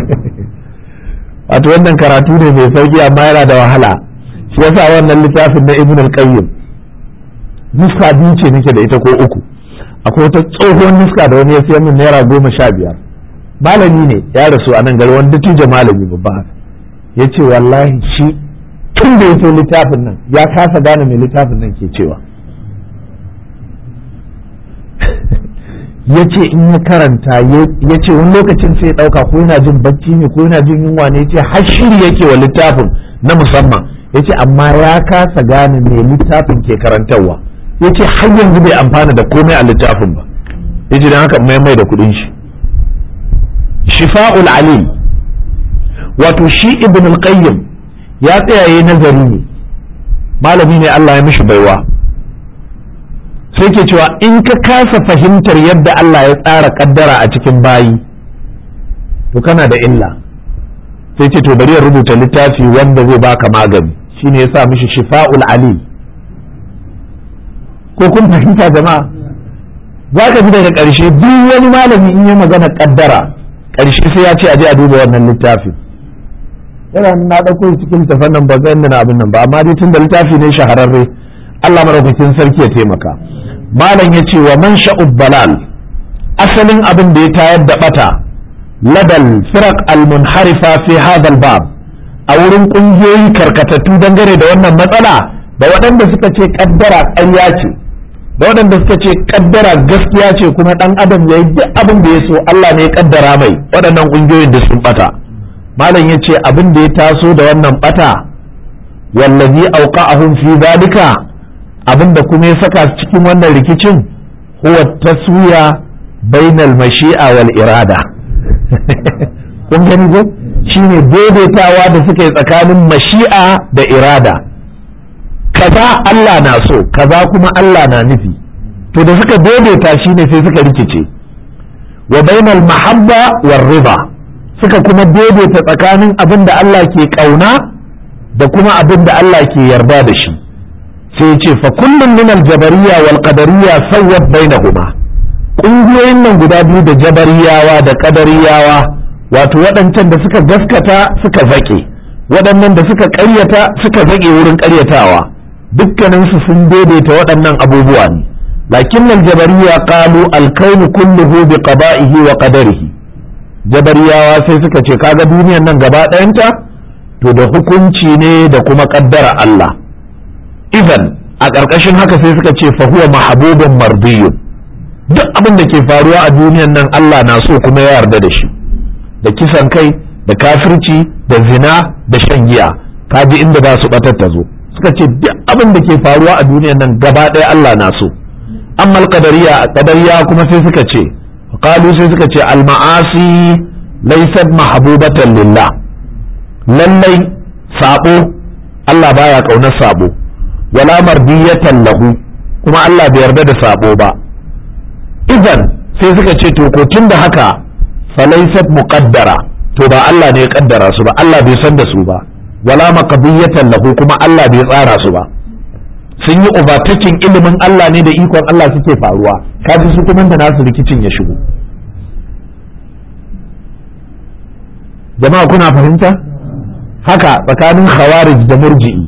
wato wannan karatu ne mai sauƙi amma yana da wahala. Shi yasa wannan littafin na Ibn al-Qayyim nuska biyu ce nake da ita ko uku. Akwai wata tsohon nuska da wani ya siya min $15. Malami ne ya rasu a nan gari, wani dattijo malami babba. Ya ce wallahi shi tun da ya so littafin nan ya kasa gane mai littafin nan ke cewa. Ya ce in ya karanta ya ce wani lokacin sai ya ɗauka ko yana jin bacci ne ko yana jin yunwa ne, ya ce har shiri yake wa littafin na musamman. Ya ce amma ya kasa gane mai littafin ke karantarwa. Ya ce har yanzu bai amfana da komai a littafin ba. Ya ce don haka mai da kuɗin shi. Shifa'ul Alim, wato shi Ibn al-Qayyim ya tsayaye nazari ne, malami ne Allah ya mishi baiwa. Sai ke cewa in ka kasa fahimtar yadda Allah ya tsara kaddara a cikin bayi to kana da illa. Sai ce to bari ya rubuta littafi wanda zai baka magani, shine ya sa mishi Shifa'ul Alim. Ko kun fahimta jama'a? Za ka ji daga ƙarshe duk wani malami in ya magana kaddara ƙarshe sai ya ce a je a duba wannan littafin. Yana na ɗauko cikin littafin nan ba zan na abin nan ba, amma dai tun da littafi ne shahararre Allah madaukakin sarki ya taimaka. Malam ya ce wa man sha'ub balal, asalin abin da ya tayar da bata ladal firaq al-munharifa fi hadha al-bab, a wurin kungiyoyi karkatattu dangane da wannan matsala, da waɗanda suka ce kaddara ƙarya ce, da waɗanda suka ce kaddara gaskiya ce kuma ɗan adam ya yi duk abin da ya so Allah ne ya kaddara mai, waɗannan ƙungiyoyin da sun ɓata. malam ya ce abin da ya taso da wannan ɓata wallazi auqa'ahum fi zalika, abin da kuma ya saka cikin wannan rikicin huwa taswiya bainal mashi'a wal irada. kun gani ko shine daidaitawa da suka yi tsakanin mashi'a da irada. kaza Allah na so kaza kuma Allah na nufi, to da suka daidaita shine sai suka rikice. wa bainal mahabba war riba, suka kuma daidaita tsakanin abin da Allah ke kauna da kuma abin da Allah ke yarda da shi. sai ce fa kullum min al-jabariyya wal qadariyya sawwat bainahuma, ƙungiyoyin nan guda biyu da jabariyawa da qadariyawa, wato waɗancan da suka gaskata suka zaƙe, waɗannan da suka ƙaryata suka zaƙe wurin ƙaryatawa, dukkaninsu sun daidaita waɗannan abubuwa ne. lakin al-jabariyya qalu al-kawn kulluhu bi qada'ihi wa qadarihi, jabariyawa sai suka ce kaga duniyar nan gaba ɗayanta to da hukunci ne da kuma ƙaddara Allah. idan a ƙarƙashin haka sai suka ce fa huwa mahbubun mardiyun, duk abin da ke faruwa a duniyar nan Allah na so kuma ya yarda da shi, da kisan kai da kafirci da zina da shan giya, kaji inda za su batar ta zo. suka ce duk abin da ke faruwa a duniyar nan gaba ɗaya Allah na so. amma al-qadariya kuma sai suka ce qalu sai suka ce al-ma'asi laysat mahbubatan lillah, lallai sabo Allah baya kaunar sabo, wala mardiyatan lahu, kuma Allah bai yarda da sabo ba. idan sai suka ce to ko tunda haka falaysat muqaddara, to ba Allah ne ya kaddara su ba, Allah bai san da su ba, wala maqdiyatan lahu, kuma Allah bai tsara su ba. sun yi overtaking ilimin Allah ne da ikon Allah suke faruwa, kaji su kuma da nasu rikicin ya shigo. jama'a kuna fahimta? haka tsakanin khawarij da murji'i,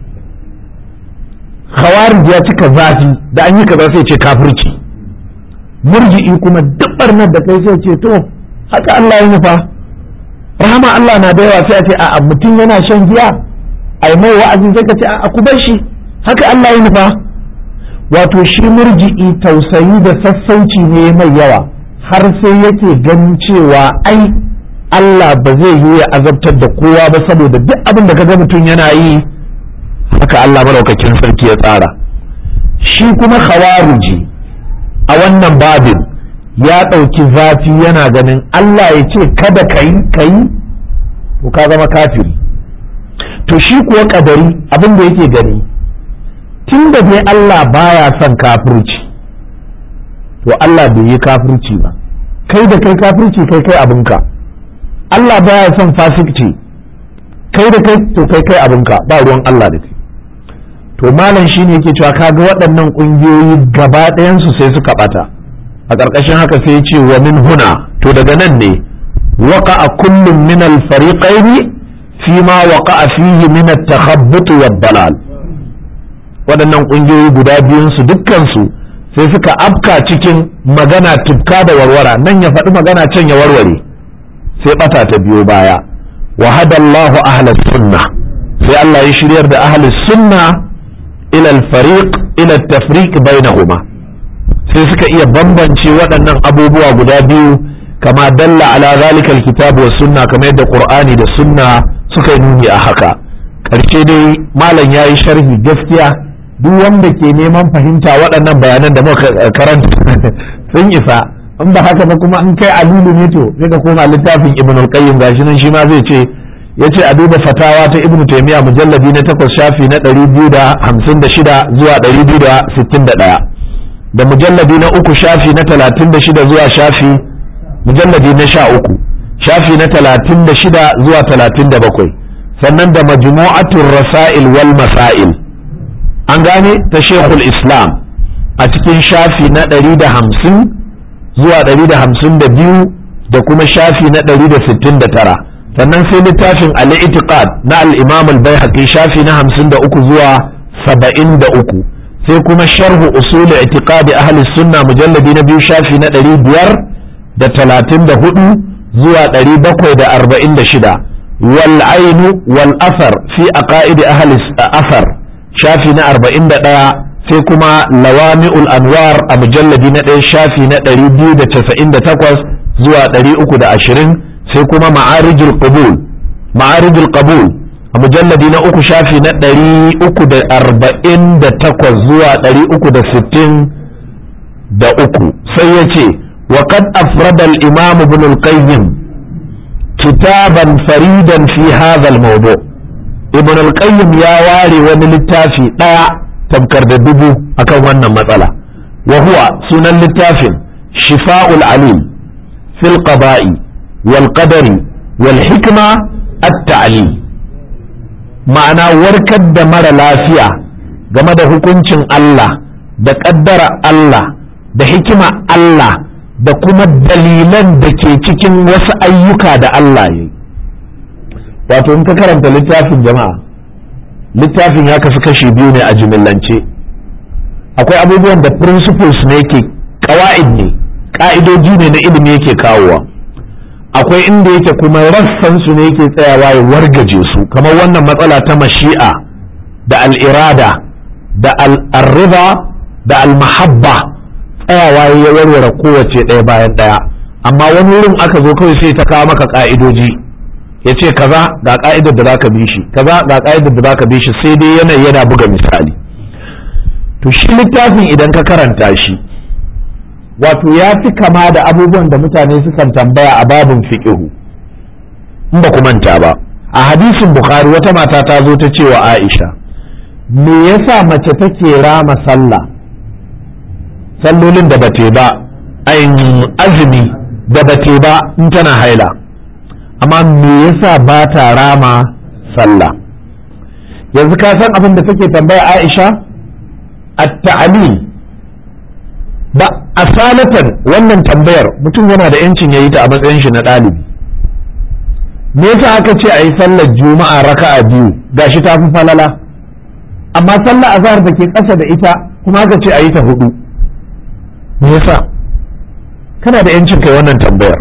khawarij ya cika zafi da an yi kaza sai ce kafirci, murji'i kuma duk barnar da kai sai ce to haka Allah ya nufa, rahama Allah na da yawa, sai a ce a mutum yana shan giya ai mai wa'azi sai ka ce a ku bar shi, haka Allah ya nufa. wato shi murji'i tausayi da sassauci ne mai yawa, har sai yake ganin cewa ai Allah ba zai yi ya azabtar da kowa ba, saboda duk abin da kaga mutum yana yi haka Allah madaukakin sarki ya tsara. shi kuma khawariji a wannan babin ya ɗauki zafi, yana ganin Allah ya ce kada ka yi to ka zama kafiri. to shi kuwa kadari abin da yake gani, tun da dai Allah baya son kafirci to Allah bai yi kafirci ba, kai da kai kafirci kai abinka. Allah baya son fasikci, kai da kai to kai abinka, ba ruwan Allah da kai. to malam shine yake cewa kaga waɗannan ƙungiyoyi gaba ɗayansu sai suka ɓata. a ƙarƙashin haka sai ya ce wa min huna, to daga nan ne waqa'a kullum min al-fariqaini fi ma waqa'a fihi min at-takhabbut wad-dalal. waɗannan ƙungiyoyi guda biyun su dukkan su sai suka afka cikin magana tufka da warwara, nan ya faɗi magana can ya warware, sai ɓata ta biyo baya. wa hadallahu ahlus sunna, sai Allah ya shiryar da ahlus sunna ila al-fariq ila at-tafriq bainahuma, sai suka iya bambance waɗannan abubuwa guda biyu, kama dalla ala zalika al-kitab wa sunna, kamar yadda qur'ani da sunna suka yi nuni a haka. ƙarshe dai malam yayi sharhi gaskiya, duk wanda ke neman fahimta waɗannan bayanan da muka karanta sun isa, in ba haka ba kuma in kai alilu ne to sai ka koma littafin ibn al-qayyim, gashi nan shi ma zai ce, yace a duba fatawa ta ibn taymiya mujalladi na 8 shafi na 256 zuwa 261, da mujalladi na 3 shafi na 36 zuwa shafi mujalladi na 13 shafi na 36 zuwa 37, sannan da majmu'atul rasail wal masail, an gane, ta shekul islam a cikin shafi na 150 zuwa 152 da kuma shafi na 169, sannan sai littafin al-i'tiqad na al-imam al-baihaqi shafi na 53 zuwa 73, sai kuma sharhu usul i'tiqad ahli sunna mujalladi na 2 shafi na 534 zuwa 746, wal ainu wal athar fi aqaid ahli athar shafi na 41, sai kuma lawami'ul anwar a mujalladi na 1 shafi na 298 zuwa 320 sai kuma ma'arijul qabul a mujalladi na 3 shafi na 348 zuwa 363 sai ya ce wa qad afrada al-imam ibn al-qayyim kitaban faridan fi hadha al-mawdu' ibn al-qayyim ya ware wani littafi daya tamkar da dubu akan wannan matsala wa huwa sunan littafin shifa'ul alim fil qada'i wal qadari wal hikma at-ta'lim ma'ana warkar da mara lafiya game da hukuncin Allah da kaddara Allah da hikima Allah da kuma dalilan da ke cikin wasu ayyuka da Allah ya yi wato in ka karanta littafin jama'a littafin ya kasu kashi biyu ne a jimillance akwai abubuwan da principles ne yake ƙawa'id ne ƙa'idoji ne na ilimi yake kawowa akwai inda yake kuma rassan su ne yake tsayawa ya wargaje su kamar wannan matsala ta mashi'a da al'irada da al'arriba da al-mahabba tsayawa ya warware kowace ɗaya bayan ɗaya amma wani wurin aka zo kawai sai ta kawo maka ƙa'idoji ya ce kaza ga ka'idar da zaka bi shi kaza ga ka'idar da zaka bi shi sai dai yana buga misali to shi littafin idan ka karanta shi wato ya fi kama da abubuwan da mutane sukan tambaya a babin fiqhu in ba ku manta ba a hadisin bukhari wata mata ta zo ta ce wa aisha me yasa mace take rama sallah sallolin da bate ba azumi da bate ba in tana haila amma me yasa ba ta rama sallah yanzu ka san abin da take tambaya Aisha at-ta'lim ba asalatan wannan tambayar mutum yana da yancin yayi ta a matsayin shi na ɗalibi me yasa aka ce ayi sallar juma'a raka'a biyu gashi ta fi falala amma sallar azhar da ke ƙasa da ita kuma aka ce ayi ta hudu me yasa kana da yancin kai wannan tambayar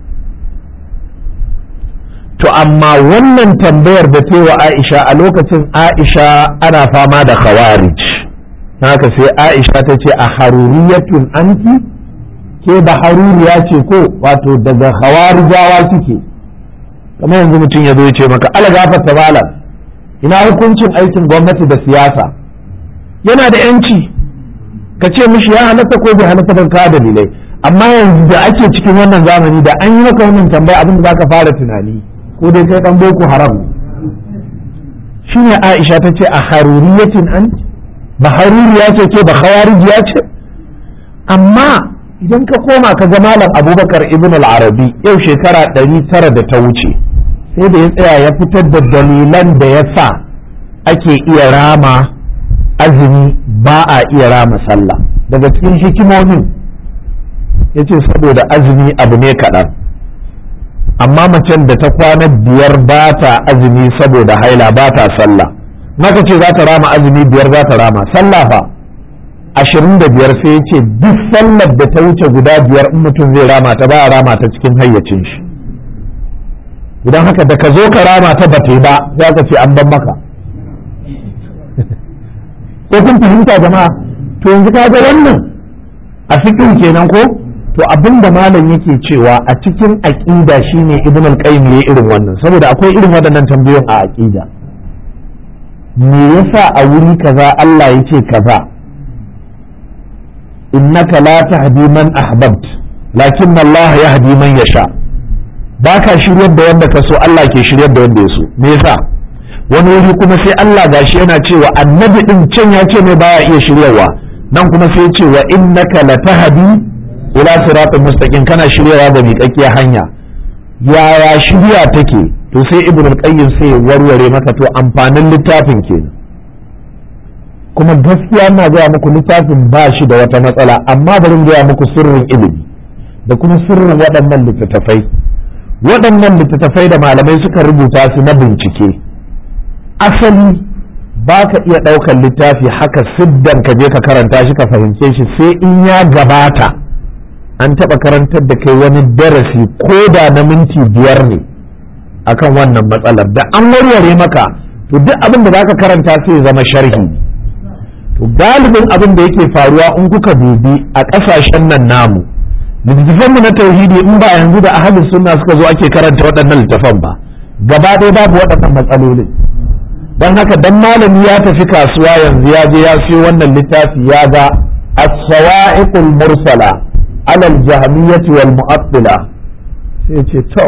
to amma wannan tambayar da ta wa Aisha a lokacin Aisha ana fama da khawarij haka sai Aisha ta ce a haruriyatun anti ke ba haruriya ce ko wato daga khawarijawa kike kamar yanzu mutum ya zo ya ce maka ala gafarta malam ina hukuncin aikin gwamnati da siyasa yana da yanci ka ce mishi ya halatta ko bai halatta ban ka dalilai amma yanzu da ake cikin wannan zamani da an yi maka wannan tambaya abin da zaka fara tunani ko dai kai dan boko haram shine Aisha ta ce a haruriyatin an ba haruriya ce ke ba khawarijiya ce amma idan ka koma ka ga malam Abubakar ibn al-Arabi yau shekara 900 da ta wuce sai da ya tsaya ya fitar da dalilan da ya sa ake iya rama azumi ba a iya rama sallah daga cikin hikimomin yace saboda azumi abu ne kaɗan amma macen da ta kwana 5 ba ta azumi saboda haila ba ta sallah naka ce za ta rama azumi 5 za ta rama sallah fa 25 sai ya ce duk sallar da ta wuce guda 5 in mutum zai rama ta ba a rama ta cikin hayyacin shi idan haka da ka zo ka rama ta ba ba za ka ce an ban maka ko kun fahimta jama'a to yanzu ka ga wannan a fiqh kenan ko to abinda malam yake cewa a cikin aqida shine ibn al-qayyim yayi irin wannan saboda akwai irin waɗannan tambayoyin a aqida me yasa a wuri kaza Allah yake kaza innaka la tahdi man ahbabt lakin Allah yahdi man yasha baka shiryar da wanda ka so Allah ke shiryar da wanda ya so me yasa wani wuri kuma sai Allah gashi yana cewa annabi din can ya ce mai baya iya shiryarwa nan kuma sai ya ce wa innaka la tahdi ila siratal mustaqim kana shiryawa ga miƙaƙƙiyar hanya yaya shirya take to sai ibn al-qayyim sai ya warware maka to amfanin littafin kenan kuma gaskiya ina gaya muku littafin ba shi da wata matsala amma bari in gaya muku sirrin ilimi da kuma sirrin waɗannan littattafai da malamai suka rubuta su na bincike asali ba ka iya ɗaukar littafi haka siddan ka je ka karanta shi ka fahimce shi sai in ya gabata an taɓa karantar da kai wani darasi ko da na minti 5 ne akan wannan matsalar da an warware maka to duk abin da zaka karanta sai ya zama sharhi to galibin abin da yake faruwa in kuka dubi a ƙasashen nan namu littattafan mu na tauhidi in ba yanzu da ahlus sunna suka zo ake karanta waɗannan littattafan ba gaba ɗaya babu waɗannan matsalolin don haka dan malami ya tafi kasuwa yanzu ya je ya siyo wannan littafi ya ga as-sawa'iqul mursala ala al-jahmiyyah wal mu'attila sai ce to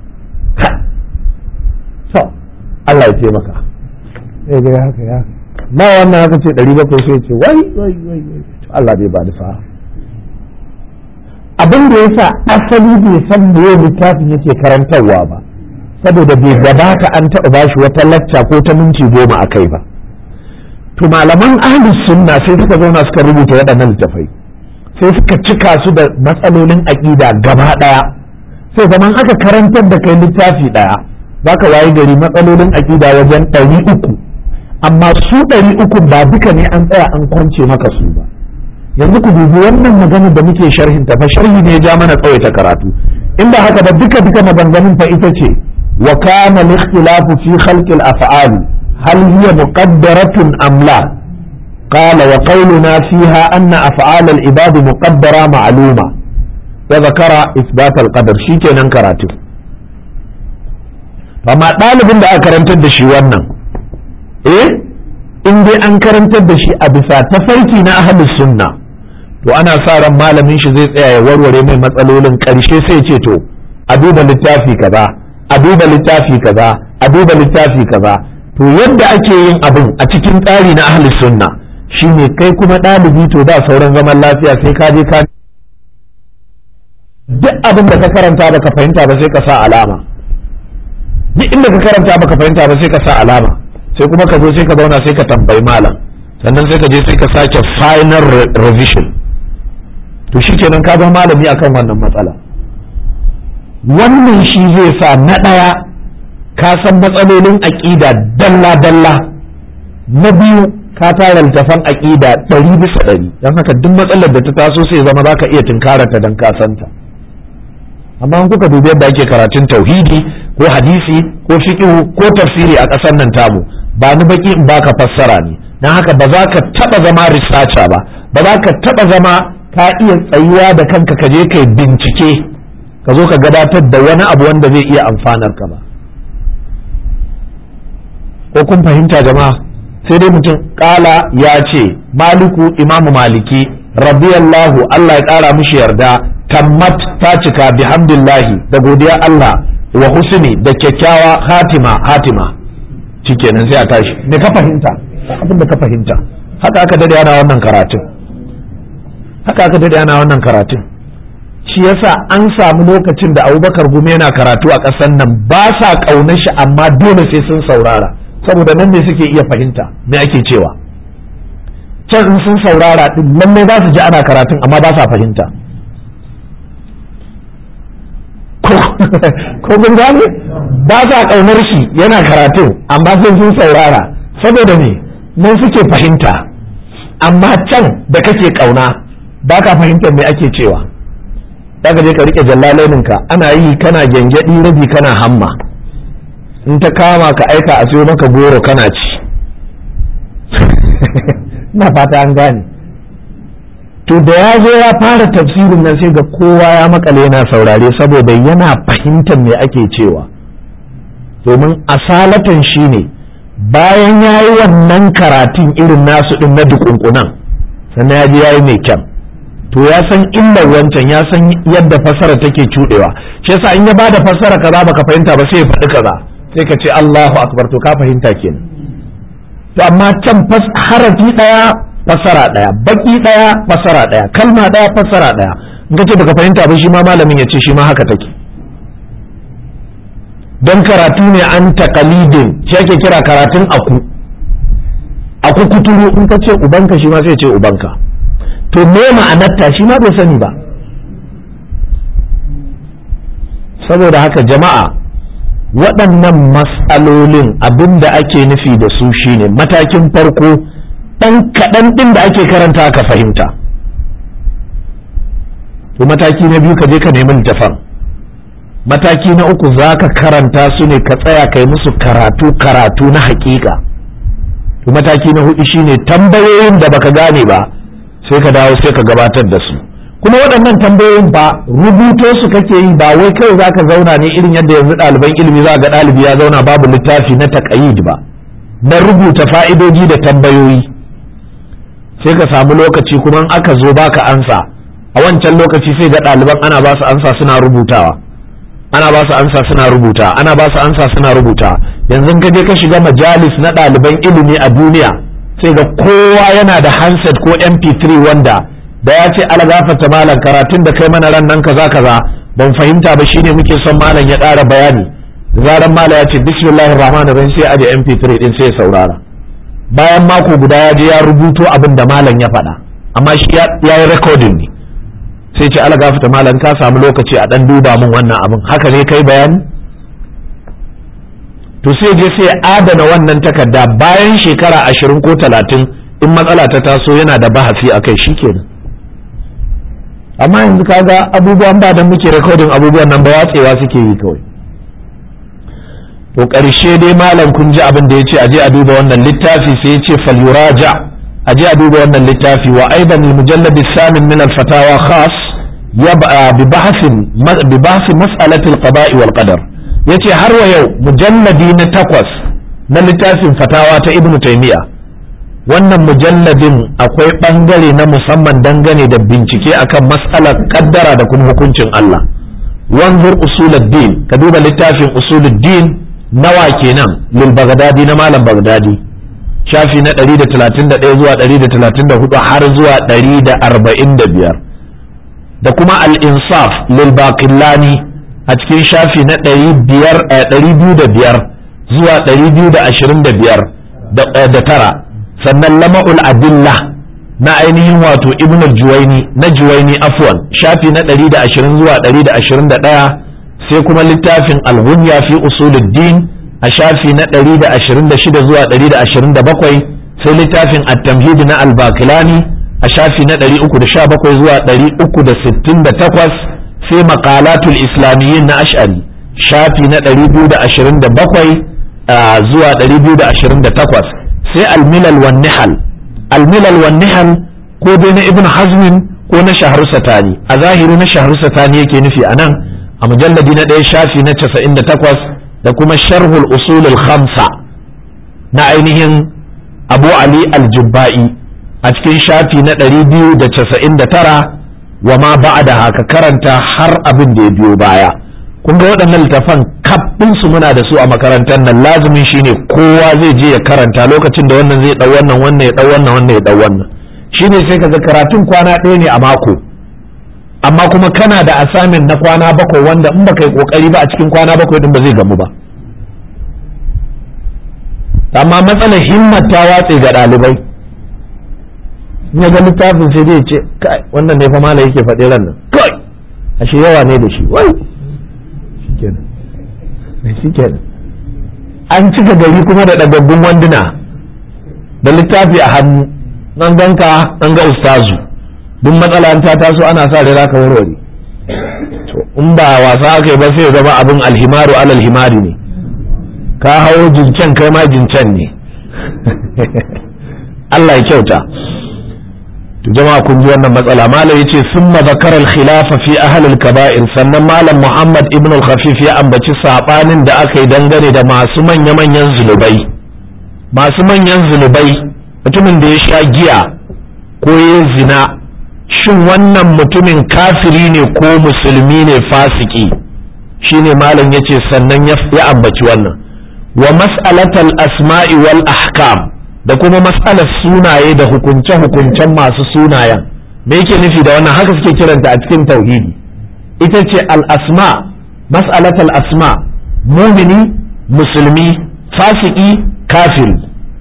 Allah ya taimaka sai ga haka ya na wannan haka ce 700 sai ce wai Allah bai ba da fa abin da yasa asali bai san me littafin yake karantarwa ba saboda bai gabata an taɓa bashi wata lacca ko ta minti 10 a kai ba to malaman ahlus sunna sai suka zauna suka rubuta waɗannan littafai sai suka cika su da matsalolin aqida gaba ɗaya sai zaman aka karantar da kai littafi ɗaya zaka wayi gari matsalolin aqida wajen 300 amma su 300 ba duka ne an tsaya an kwance maka su ba yanzu ku dubi wannan magana da muke sharhin ta fa sharhi ne ya ja mana tsawaita karatu in ba haka ba duka maganganun fa ita ce wa kana al-ikhtilafu fi khalqi al-af'ali hal hiya muqaddaratun am la qala wa qawluna fiha anna af'al al-ibad muqaddara ma'luma wa zakara isbat al-qadar shikenan karatu amma dalibin da aka karantar da shi wannan in dai an karantar da shi a bisa tafarki na ahlus sunna to ana sa ran malamin shi zai tsaya ya warware mai matsalolin karshe sai ce to a duba littafi kaza a duba littafi kaza a duba littafi kaza to yadda ake yin abin a cikin tsari na ahlus sunna shine kai kuma ɗalibi to da sauran zaman lafiya sai ka je ka duk abin da ka karanta baka fahimta ba sai ka sa alama duk inda ka karanta baka fahimta ba sai ka sa alama sai kuma ka zo sai ka zauna sai ka tambayi malam sannan sai ka je sai ka sake final revision to shikenan ka zama malami akan wannan matsala wannan shi zai sa na ɗaya ka san matsalolin aƙida dalla-dalla na biyu ka tara littafan aƙida 100% don haka duk matsalar da ta taso sai zama za ka iya tunkararta don ka santa amma in kuka dubi yadda ake karatun tauhidi ko hadisi ko fiqh ko tafsiri a ƙasar nan tamu ba ni baki in baka fassara ne don haka ba za ka taɓa zama researcher ba za ka taɓa zama ka iya tsayuwa da kanka ka je kai bincike ka zo ka gabatar da wani abu wanda zai iya amfanar ka ba ko kun fahimta jama'a sai dai mutum kala ya ce maliku imamu maliki radiyallahu Allah ya kara mishi yarda tammat ta cika bihamdillahi da godiya Allah wa husni da kyakkyawa hatima shikenan sai a tashi me ka fahimta abin da ka fahimta haka aka dade ana wannan karatun shi yasa an samu lokacin da Abubakar Gumi yana karatu a ƙasar nan ba sa ƙaunar shi amma dole sai sun saurara saboda nan ne suke iya fahimta me ake cewa can in sun saurara din lalle za su ji ana karatun amma ba sa fahimta ko kun gane ba sa ƙaunar shi yana karatun amma sai sun saurara saboda ne nan suke fahimta amma can da kake ƙauna ba ka fahimtar me ake cewa zaka je ka rike jallalaininka ana yi kana gyangyaɗi rabi kana hamma in ta kama ka aika a siyo maka goro kana ci ina fata an gane to da ya zo ya fara tafsirin nan sai ga kowa ya makale yana saurare saboda yana fahimtar me ake cewa domin asalatan shine bayan ya yi wannan karatun irin nasu din na dukunkunan sannan ya je ya yi mai kyan to ya san illar wancan ya san yadda fassara take cudewa shi yasa in ya bada fassara kaza baka fahimta ba sai ya faɗi kaza sai ka ce Allahu akbar to ka fahimta kenan to amma can harafi daya fassara daya baki daya fassara daya kalma daya fassara daya in ka ce baka fahimta ba shi ma malamin ya ce shi ma haka take don karatu ne an taqalidin shi ake kira karatun aku kuturu in ka ce ubanka shi ma sai ya ce ubanka to me ma'anarta shi ma bai sani ba saboda haka jama'a waɗannan mas'alolin abinda ake nufi da su shine matakin farko ɗan kaɗan ɗin da ake karanta ka fahimta to mataki na biyu ka je ka nemi littafan mataki na uku za ka karanta su ne ka tsaya kai musu karatu na haƙiƙa to mataki na hudu shine tambayoyin da baka gane ba sai ka dawo sai ka gabatar da su, kuma waɗannan tambayoyin ba rubuto su kake yi ba wai kai zaka zauna ne irin yadda yanzu ɗaliban ilimi za ga ɗalibi ya zauna babu littafi na taqayid ba, na rubuta fa'idoji da tambayoyi. sai ka samu lokaci kuma in aka zo baka ansa a wancan lokaci sai ga ɗaliban ana ba su ansa suna rubutawa, ana ba su ansa suna rubuta, ana ba su ansa suna rubuta. yanzu ka je ka shiga majalis na ɗaliban ilimi a duniya sai ga kowa yana da handset ko mp3 wanda da ya ce algafata malam karatun da kai mana ran nan kaza kaza ban fahimta ba shine muke son malam ya ƙara bayani, zaran malam ya ce bismillahir rahmanir rahim sai aje mp3 din sai ya saurara. bayan mako guda ya je ya rubuto abin da malam ya faɗa amma shi ya yi recording ne, sai ce algafata malam ka samu lokaci a dan duba min wannan abin haka ne kai bayani. to sai je sai adana wannan takarda bayan shekara 20 ko 30 in matsala ta taso yana da bahasi akai shikenan. amma yanzu kaga abubuwan ba da muke recording abubuwan nan ba watsewa suke yi kawai. to ƙarshe dai malam kun ji abin da yace aje a duba wannan littafi, sai yace falyuraja aje a duba wannan littafi. wa aidan al-mujallad as-samin min al-fatawa khas yab'a bi bahth mas'alati al-qada'i wal qadar. yace har wa yau mujalladi na 8 na littafin fatawa ta ibnu taymiya, wannan mujalladin akwai bangare na musamman dangane da bincike akan mas'alar kaddara da kuma hukuncin Allah. wanzur usuluddin, ka duba littafin usuluddin nawa kenan lil bagdadi na malam bagdadi, shafi na 131 zuwa 134 har zuwa 145, da kuma al-insaf lil baqillani a cikin shafi na 205 zuwa 225 da tara. sannan lama'ul adilla na ainihin wato ibn al-juwaini na juwaini afwan shafi na 120 zuwa 121, sai kuma littafin al-ghunya fi usuluddin a shafi na 126 zuwa 127, sai littafin at-tamhid na al-baqilani a shafi na 317 zuwa 368, sai maqalatul islamiyyin na ash'ari shafi na 227 zuwa 228, sai al-milal wan nihal ko dai na ibn hazmin ko na shahru satani. a zahiri na shahru satani yake nufi anan a mujalladi na 1 shafi na 98, da kuma sharhul usul al-khamsa na ainihin abu ali al-jubba'i a cikin shafi na 299, wa ma ba'da haka karanta har abin da ya biyo baya. kun ga waɗannan littafan kabbin su muna da su a makarantar nan, lazumin shine kowa zai je ya karanta lokacin da wannan zai dau wannan, wannan ya dau wannan, wannan ya dau wannan. shine sai kaga karatun kwana ɗaya ne a mako, amma kuma kana da assignment na kwana 7 wanda in baka yi kokari ba a cikin kwana 7 din ba zai gamu ba. amma matsalar himmat ta watse ga ɗalibai, ya ga littafin sai dai ce kai wannan ne fa malai yake faɗi ran nan, kai ashe yawa ne da shi, wai shikenan an cika gari kuma da ɗagaggun wanduna da littafi a hannu, nan ganka an ga ustazu, duk matsala ta taso ana sa da ka warware. to in ba wasa aka yi ba sai zama abin alhimaru alal himari ne, ka hawo jincen kai ma jincen ne. Allah ya kyauta. to jama'a kun ji wannan matsala. malam yace summa zakara al-khilafa fi ahli al-kaba'ir, sannan malam Muhammad ibn al-Khafif ya ambaci sabanin da aka yi dangane da masu manya-manyan zulubai. masu manyan zulubai, mutumin da ya sha giya ko ya zina, shin wannan mutumin kafiri ne ko musulmi ne fasiki? shine malam yace sannan ya ambaci wannan. wa mas'alatal asma'i wal ahkam, da kuma mas'alar sunaye da hukunce-hukuncen masu sunayen. me yake nufi da wannan? haka suke kiranta a cikin tauhidi, ita ce al-asma, mas'alatul asma, mumini, musulmi, fasiki, kafiri.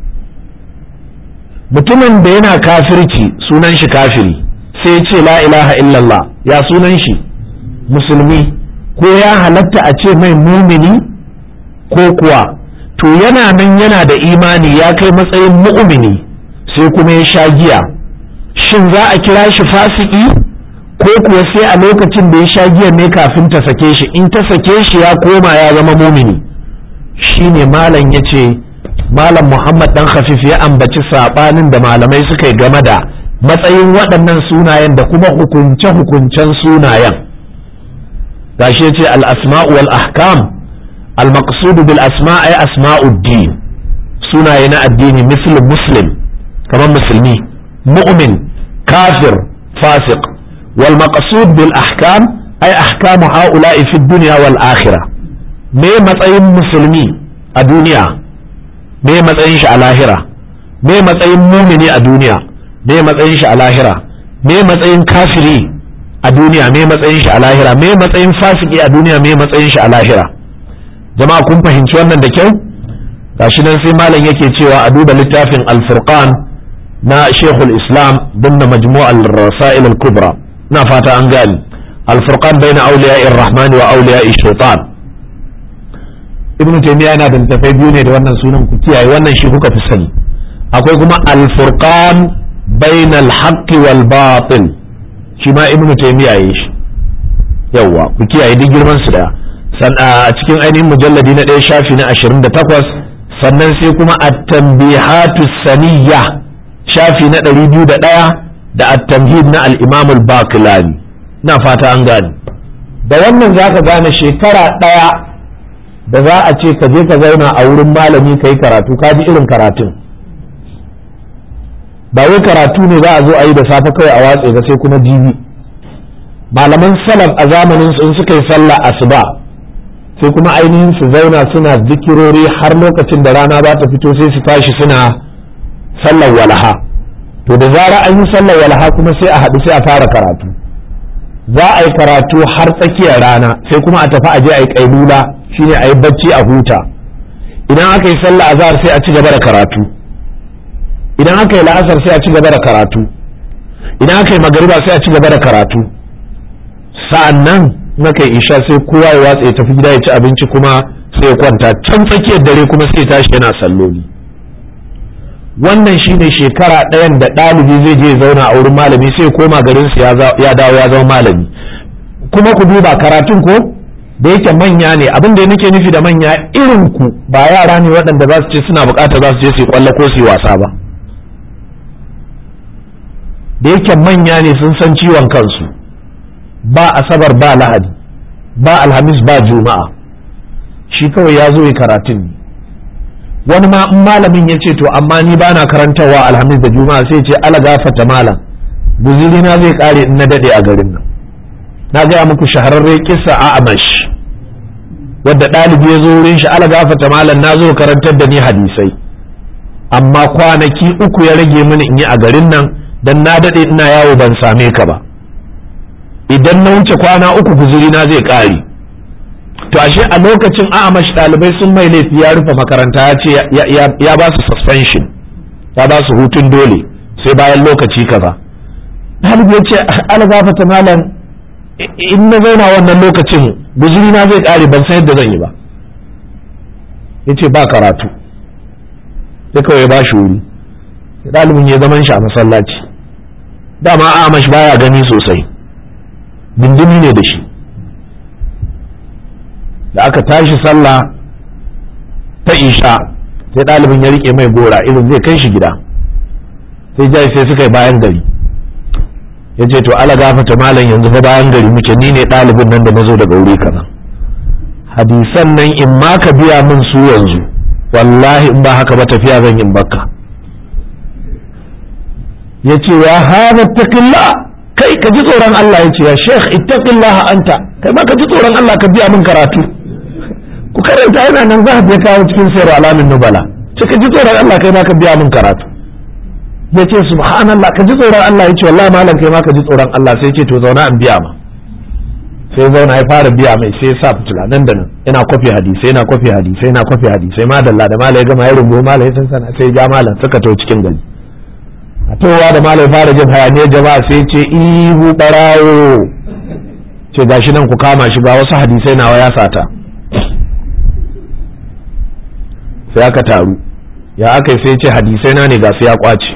mutumin da yana kafirci sunan shi kafiri, sai ce la ilaha illallah, ya sunan shi musulmi. ko ya halatta a ce mai mumini ko kuwa? to yana nan yana da imani ya kai matsayin mu'mini sai kuma ya sha giya, shin za a kira shi fasiki ko kuwa sai a lokacin da ya sha giya ne kafin ta sake shi? in ta sake shi ya koma ya zama mumini. shine malam yace malam Muhammad dan Khafif ya ambaci sabanin da malamai suka yi game da matsayin waɗannan sunayen da kuma hukunce-hukuncen sunayen. gashi yace al-asma' wal ahkam al-maqsud bil asma' ay asma'uddin, sunaye na addini, misal muslim kamar musulmi, mu'min, kafir, fasiq. wal maqsud bil ahkam ay ahkamu ha'ula'i fi dunya wal akhirah. me matsayin musulmi a duniya, me matsayin shi a lahira, me matsayin mumini a duniya, me matsayin shi a lahira, me matsayin kafiri a duniya, me matsayin shi a lahira, me matsayin fasiki a duniya, me matsayin shi a lahira. jama'a kun fahimci wannan da kyau? gashi nan sai malam yake cewa a duba littafin al-furqan na Sheikhul Islam dinna majmu' al-rasail al-kubra. na fata an gani al-furqan bayna awliya'ir rahman wa awliya'ish shaitan. ibnu taymiya yana da tafai biyu ne da wannan sunan, ku kiyaye wannan shi kuka fi sani. akwai kuma al-furqan bayna al-haqq wal batil, shi ma ibnu taymiya yayi shi. yawa ku kiyaye duk girman su da a cikin ainihin mujalladi na 1 shafi na 28, sannan sai kuma at-tanbihatu saniyya shafi na 201 da at-tamhid na al-imam al-baqilani. na fata an gane. da wannan zaka gane shekara ɗaya da za a ce ka je ka zauna a wurin malami kai karatu, ka ji irin karatun. ba wai karatu ne za a zo a yi da safe kawai a watse ga sai kuma jibi. malaman salaf a zamanin su in suka yi sallah asuba sai kuma ainihin su zauna suna zikirori har lokacin da rana za ta fito sai su tashi suna sallar walaha. to da zara an yi sallar walaha kuma sai a haɗu sai a fara karatu. za a yi karatu har tsakiyar rana sai kuma a tafi a je a yi ƙailula, shine a yi bacci a huta. idan aka yi sallar azhar sai a ci gaba da karatu, idan aka yi la'asar sai a ci gaba da karatu, idan aka yi magariba sai a ci gaba da karatu. sa'annan na kai isha sai kowa ya watsa ya tafi gida ya ci abinci kuma sai ya kwanta, can tsakiyar dare kuma sai tashi yana salloli. wannan shine shekara ɗayan da ɗalibi zai je zauna a wurin malami sai koma garinsu ya dawo ya zama malami. kuma ku duba karatun ko da yake manya ne, abin da nake nufi da manya irin ku, ba yara ne waɗanda za su ce suna buƙatar za su je su yi ƙwallo ko su yi wasa ba. da yake manya ne sun san ciwon kansu, ba asabar ba lahadi ba alhamis ba juma'a, shi kawai ya zo yi karatun ne. wani ma in malamin ya ce to amma ni ba na karantarwa alhamis da juma'a sai ce ala gafata malam, guzuri na zai kare in na dade a garin nan. na gaya muku shahararre kissa a amash wadda ɗalibi ya zo wurin shi, ala gafata malam na zo karantar da ni hadisai amma kwanaki 3 ya rage mini in yi a garin nan dan na dade ina yawo ban same ka ba, idan na wuce kwana 3 guzuri na zai kare. to ashe a lokacin amash ɗalibai sun mai laifi ya rufe makaranta, ya ce ya ba su suspension, ya ba su hutun dole sai bayan lokaci kaza. ɗalibi ya ce ala gafata malam in na zauna wannan lokacin guzuri na zai kare ban san yadda zan yi ba. ya ce ba karatu, sai kawai ya ba shi wuri, ɗalibin ya zaman shi a masallaci. dama amash baya gani sosai, dindimi ne da shi. da aka tashi sallah ta isha sai ɗalibin ya rike mai gora irin zai kai shi gida, sai jai sai suka yi bayan gari. ya ce to ala gafata malam yanzu fa bayan gari muke, ni ne ɗalibin nan da na zo daga wuri kaza, hadisan nan in ma ka biya min su yanzu wallahi in ba haka ba tafiya zan yin bakka. ya ce ya hada taqillah, kai ka ji tsoron Allah. ya ce ya sheikh ittaqillah anta, kai ma ka ji tsoron Allah ka biya min karatu. ku karanta yana nan za ka kawo cikin sayar alamin nubala, ce ka ji tsoron Allah kai ma ka biya min karatu. ya ce subhanallah, ka ji tsoron Allah. ya ce wallahi malam kai ma ka ji tsoron Allah. sai ce to zauna an biya ma. sai zauna ya fara biya mai, sai ya sa fitila nan da nan yana kwafi hadisai, yana kwafi hadisai, yana kwafi hadisai. madalla da malai ya gama ya rungu malai ya san sana, sai ya ja malam suka to cikin gari. a towa da malai fara jin hayaniyar jama'a sai ce ihu barawo, ce gashi nan ku kama shi, ga wasu hadisai nawa ya sata. sai aka taru, ya aka yi, sai ce hadisai na ne ga su ya kwace.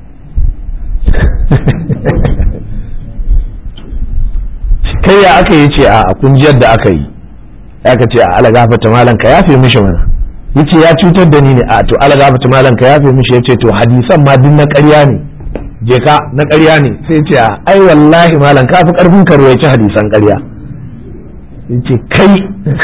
kai ya aka yi, ce a kun ji yadda aka yi. aka ce a ala gafata malam ka yafe mishi mana, yace ya cutar da ni ne. A to Allah gafata malam ka yafe mishi. Yace to hadisan ma din na ƙarya ne, je ka na ƙarya ne. Sai yace ai wallahi malam ka fi karfin ka ruwaici hadisan ƙarya. Yace kai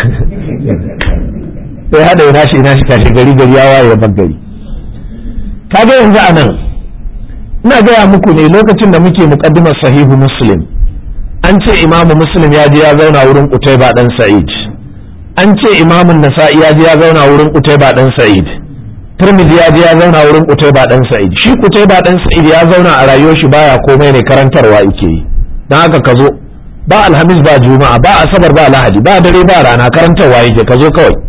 sai hada ina shi kashi gari ya waye bagari. Kaga yanzu anan ina gaya muku ne lokacin da muke muqaddimar sahihu muslim, an ce imamu muslim ya je ya zauna wurin Qutayba dan Sa'id, an ce imamun Nasa'i ya je ya zauna wurin Qutayba dan Sa'id, Tirmidhi ya je ya zauna wurin Qutayba dan Sa'id. Shi Qutayba dan Sa'id ya zauna a rayuwar shi baya komai ne, karantarwa yake yi. Dan haka ka zo ba alhamis ba juma'a ba asabar ba lahadi ba dare ba rana, karantarwa yake, ka zo kawai.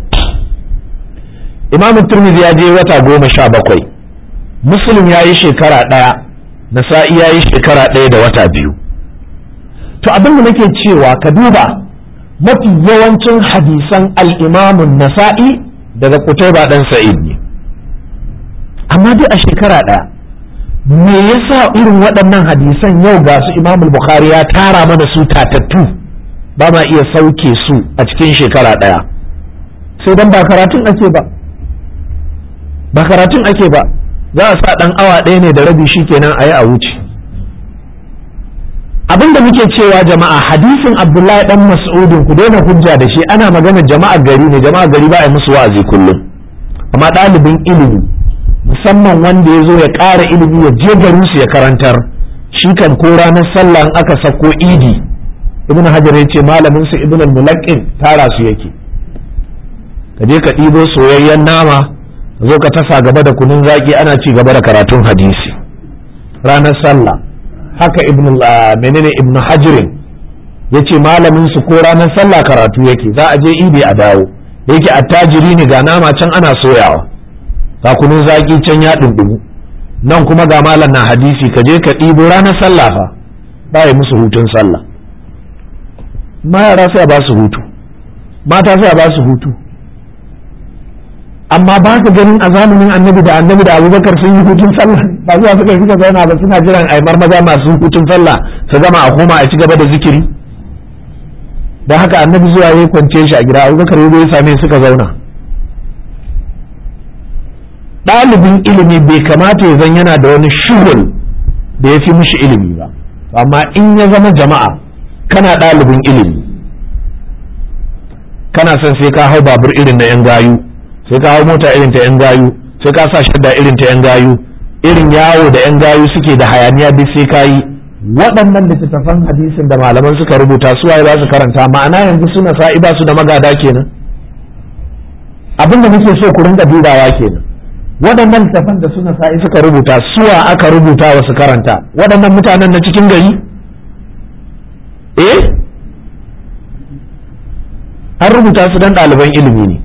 Imam Tirmidhi ya je wata 17, Muslim ya yi shekara 1, Nasa'i ya yi shekara 1 da wata 2. To abin da nake cewa ka duba mafi yawancin hadisan al-Imam Nasa'i daga Qutayba dan Sa'id ne, amma dai a shekara 1. Me yasa irin waɗannan hadisan yau ga su Imam Bukhari ya tara mana su tatattu ba ma iya sauke su a cikin shekara 1? Sai dan ba karatun ake ba, za a sa ɗan awa 1 ne da rabi shikenan a yi a wuce. Abinda muke cewa jama'a, hadisin Abdullahi dan Mas'udin ku daina hujja da shi, ana magana jama'a gari ne, jama'a gari ba a yi musu wa'azi kullum. Amma ɗalibin ilimi musamman wanda ya zo ya ƙara ilimi ya je garin su ya karantar, shi kan ko ranar sallah aka sako idi, Ibn Hajar ya ce malamin su Ibn al-Mulaqqin tara su yake, ka je ka ɗibo soyayyen nama zo ka tasa gaba da kunun zaki ana ci gaba da karatun hadisi ranar sallah. Haka Ibn Hajar yace malamin su ko ranar sallah karatu yake, za a je idi a dawo, yake attajiri ne, ga nama can ana soyawa, ga kunun zaki can ya dundumu, nan kuma ga malam na hadisi, ka je ka ɗibo ranar sallah fa ba yi musu hutun sallah. Ma yara sai a ba su hutu, mata sai a ba su hutu. Amma ba ka ganin a zamanin annabi da Abubakar sun yi hutun sallah, ba zuwa suka zauna ba suna jiran a maza masu hutun sallah su gama a koma a ci gaba da zikiri. Don haka annabi zuwa ya kwance shi a gida, Abubakar ya same suka zauna. Ɗalibin ilimi bai kamata ya zan yana da wani shugul da ya fi mishi ilimi ba, amma in ya zama jama'a kana ɗalibin ilimi, kana son sai ka hau babur irin na 'yan gayu, sai ka hau mota irin ta 'yan gayu, sai ka sa shadda irin ta 'yan gayu, irin yawo da 'yan gayu suke da hayaniya duk sai ka yi. Waɗannan littattafan hadisin da malaman suka rubuta su waye za su karanta? Ma'ana yanzu suna sa'i ba su da magada kenan. Abin da muke so ku rinka dubawa kenan. Waɗannan littattafan da suna sa'i suka rubuta suwa aka rubuta wa su karanta? Waɗannan mutanen na cikin gari? An rubuta su dan ɗaliban ilimi ne.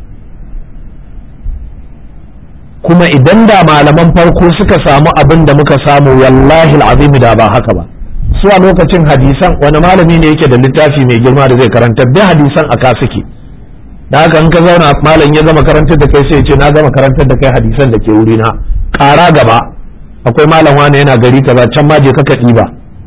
Kuma idan da malaman farko suka samu abin da muka samu, wallahi al'azimi da ba haka ba. Su a lokacin hadisan, wani malami ne yake da littafi mai girma da zai karanta da hadisan aka suke, da haka in ka zauna malam ya gama karantar da kai sai ya ce na gama karantar da kai hadisan da ke wurina, ƙara gaba, akwai malam wani yana gari kaza can ma je ka ɗiba.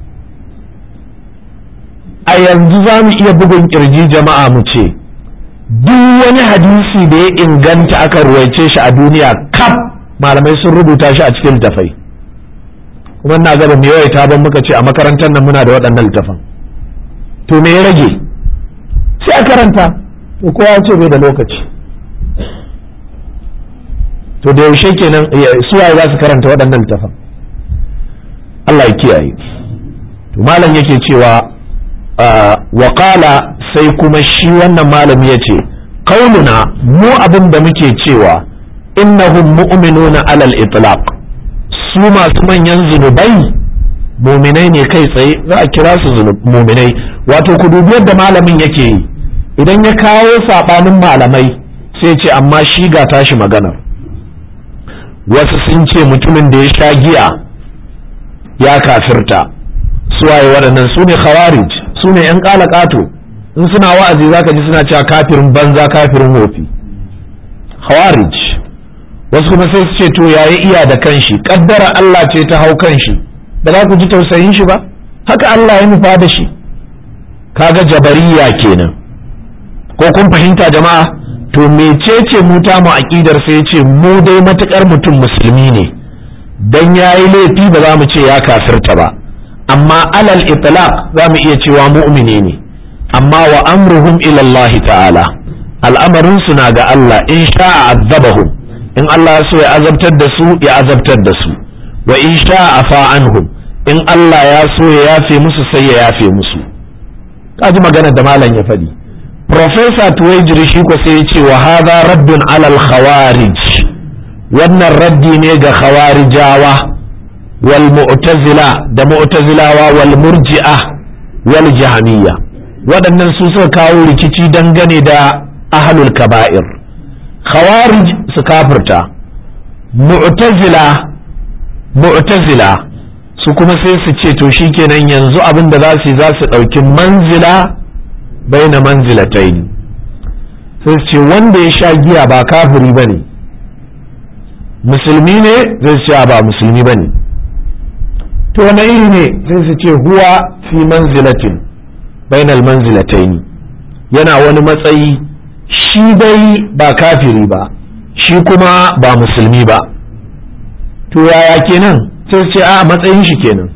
A yanzu za mu iya bugun kirji jama'a mu ce duk wani hadisi da ya inganta aka ruwaice shi a duniya kaf malamai sun rubuta shi a cikin littafai. Kuma na gaba me yawaita ban muka ce a makarantar nan muna da waɗannan littafan, to me ya rage? Sai a karanta. To kowa ya ce bai da lokaci, to da yaushe kenan suwaye za su karanta waɗannan littafan? Allah ya kiyaye. To malam yake cewa wa qala, sai kuma shi wannan malami yace qauluna, mu abin da muke cewa innahum mu'minuna alal itlaq, su masu manyan zunubai muminai ne kai tsaye, za a kira su muminai. Wato ku dubi yadda malamin yake yi, idan ya kawo sabanin malamai sai ce amma shi ga tashi magana. Wasu sun ce mutumin da ya sha giya ya kafirta. Suwaye waɗannan? su ne khawarij, su ne ‘yan ƙalaƙato, in suna wa'azi zaka ji suna cewa kafirin banza kafirin wofi, khawarij. Wasu kuma sai su ce to yayi iya da kanshi, kaddara Allah ce ta hau kanshi, da za ku ji tausayin shi ba, haka Allah ya nufa da shi. Kaga jabariya kenan, ko kun fahimta jama'a? to mecece mu ta mu aqidar sai ce mu dai matukar mutum musulmi ne dan yayi laifi ba za mu ce ya kafirta ba, amma alal itlaq za mu iya cewa mu'mini ne, amma wa amruhum ila Allah ta'ala, al'amarin su na ga Allah, in sha'a azabahum, in Allah so ya azabtar da su ya azabtar da su, wa in sha'a afa anhum, in Allah ya so ya yafe musu sai ya yafe musu. Kaji magana da malam ya faɗi. Professor Tuwaijiri shi ko sai ya ce wa hadha raddun alal khawarij, wannan raddi ne ga khawarijawa wal mu'tazila da mu'tazilawa wal murji'a wal jahmiyya, waɗannan su suka kawo rikici dangane da ahlul kaba'ir. Khawarij su kafirta, mu'tazila su kuma sai su ce to shikenan yanzu abin da za su ɗauki manzila baina manzilataini, sai su ce wanda ya sha giya ba kafiri bane, musulmi ne, zai ce ba musulmi bane. To wani iri ne? sai su ce huwa fi manzilatin bainal manzilataini, yana wani matsayi, shi dai ba kafiri ba shi kuma ba musulmi ba. To yaya kenan? sai su ce a matsayin shi kenan.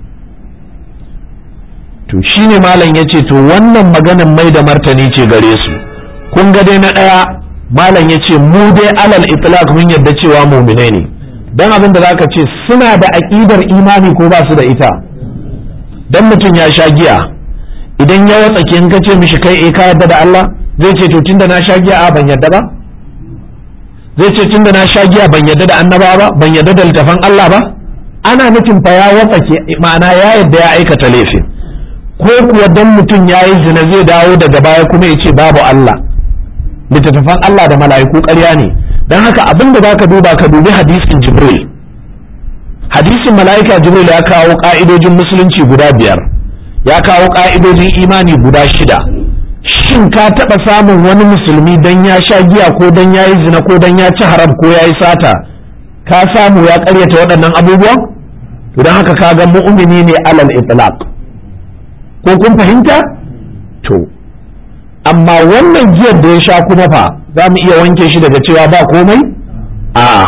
To shine malam yace to wannan maganan mai da martani ce gare su. Kun ga dai na ɗaya malam yace mu dai alal itlaq mun yadda cewa mu'minai ne, dan abin da zaka ce suna da aqidar imani ko ba su da ita. Dan mutum ya sha giya, idan ya watsake in ka ce mishi kai ka yadda da Allah, zai ce to tunda na sha giya ban yadda ba. Zai ce tunda na sha giya ban yadda da annaba ba, ban yadda da littafan Allah ba. Ana nufin fa ya watsake, ma'ana ya yadda ya aikata laifin. Ko kuwa dan mutum ya yi zina zai dawo daga baya kuma ya ce babu Allah, littattafan Allah da mala'iku ƙarya ne. Dan haka abin da zaka duba, ka dubi hadisin Jibril. Hadisin mala'ika Jibril ya kawo ka'idojin musulunci guda 5, ya kawo ka'idojin imani guda 6. Shin ka taɓa samun wani musulmi dan ya sha giya ko dan ya yi zina ko dan ya ci haram ko ya yi sata, ka samu ya ƙaryata waɗannan abubuwan? To don haka ka ga mu'mini ne alal itlaq. Ko kun fahimta? To amma wannan giyar da ya sha kuma fa za mu iya wanke shi daga cewa ba komai? A'a.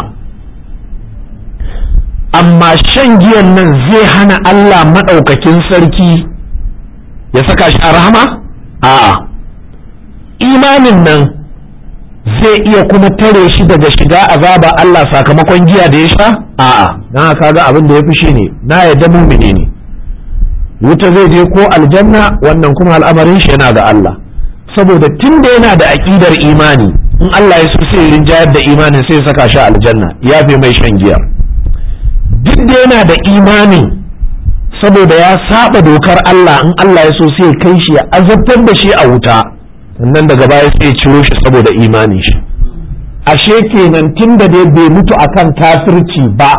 Amma shan giyan nan zai hana Allah maɗaukakin sarki ya saka shi a rahama? A'a. Imanin nan zai iya kuma tare shi daga shiga azaba Allah sakamakon giya da ya sha? A'a. Dan haka ga abin da ya fi shi ne, na yadda mumini ne, wuta zai je ko aljanna, wannan kuma al'amarin shi yana ga Allah. Saboda tun da yana da aƙidar imani, in Allah ya so sai rinjayar da imanin sai saka shi aljanna, ya fi mai shan giyar. Duk da yana da imani, saboda ya saba dokar Allah, in Allah ya so sai kai shi ya azabtar da shi a wuta, sannan daga baya sai ya ciro shi saboda imanin shi. Ashe kenan tun da dai bai mutu akan kafirci ba,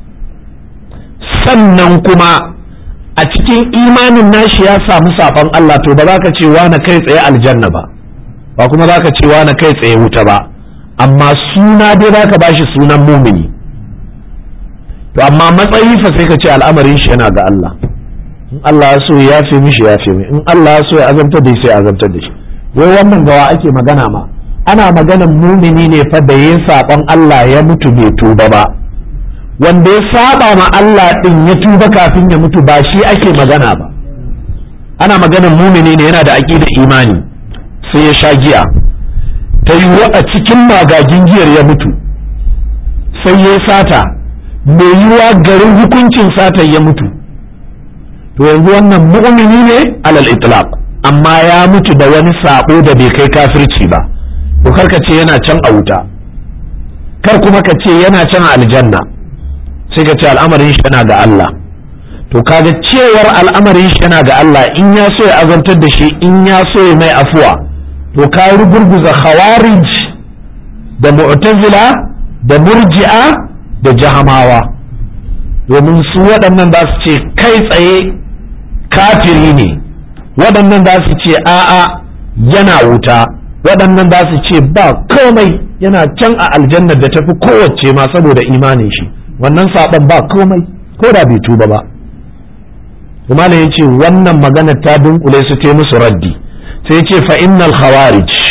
sannan kuma a cikin imanin nashi ya samu saban Allah, to ba za ka ce na kai tsaye aljanna ba, ba kuma za ka ce na kai tsaye wuta ba, amma suna dai za ka ba shi sunan mumini. To amma matsayi fa sai ka ce al'amarin shi yana ga Allah, in Allah ya so ya yafe mishi ya yafe mai, in Allah ya so ya azabtar da shi sai azabtar da shi. Wai wannan gawa ake magana ma? Ana maganan mumini ne fa da yayin saban Allah ya mutu bai tuba ba. Wanda ya saba ma Allah din ya tuba kafin ya mutu ba shi ake magana ba. Ana maganan mumini ne yana da aqidar imani, sai ya sha giya, ta yiwu a cikin magagin giyar ya mutu, sai ya sata, mai yiwuwa garin hukuncin sata ya mutu. To yanzu wannan mu'mini ne alal itlaq, amma ya mutu da wani sabo da bai kai kafirci ba. To kar ka ce yana can a wuta, kar kuma ka ce yana can a aljanna, sai ka ce al'amarin shi yana ga Allah. To kaga cewar al'amarin shi yana ga Allah, in ya so ya azantar da shi, in ya so ya mai afuwa, to ka rugurguza khawarij da mu'tazila da murji'a da jahamawa, domin su waɗannan za su ce kai tsaye kafiri ne, waɗannan za su ce a'a yana wuta, waɗannan za su ce ba komai, yana can a aljannar da tafi kowace ma saboda imanin shi, wannan saɓon ba komai ko da bai tuba ba. kuma ya ce wannan magana ta dunkule su te musu raddi, sai ce fa innal khawarij,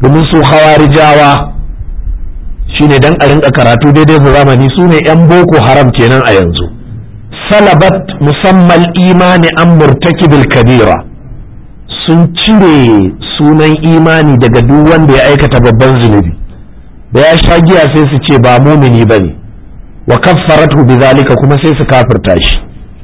domin su khawarijawa shine dan a rinka karatu daidai da zamani su ne yan boko haram kenan a yanzu. salabat musammal imani an murtakibil kabira, sun cire sunan imani daga duk wanda ya aikata babban zunubi, da ya sha giya sai su ce ba mumini bane, wa kaffaratu bizalika kuma sai su kafirta shi.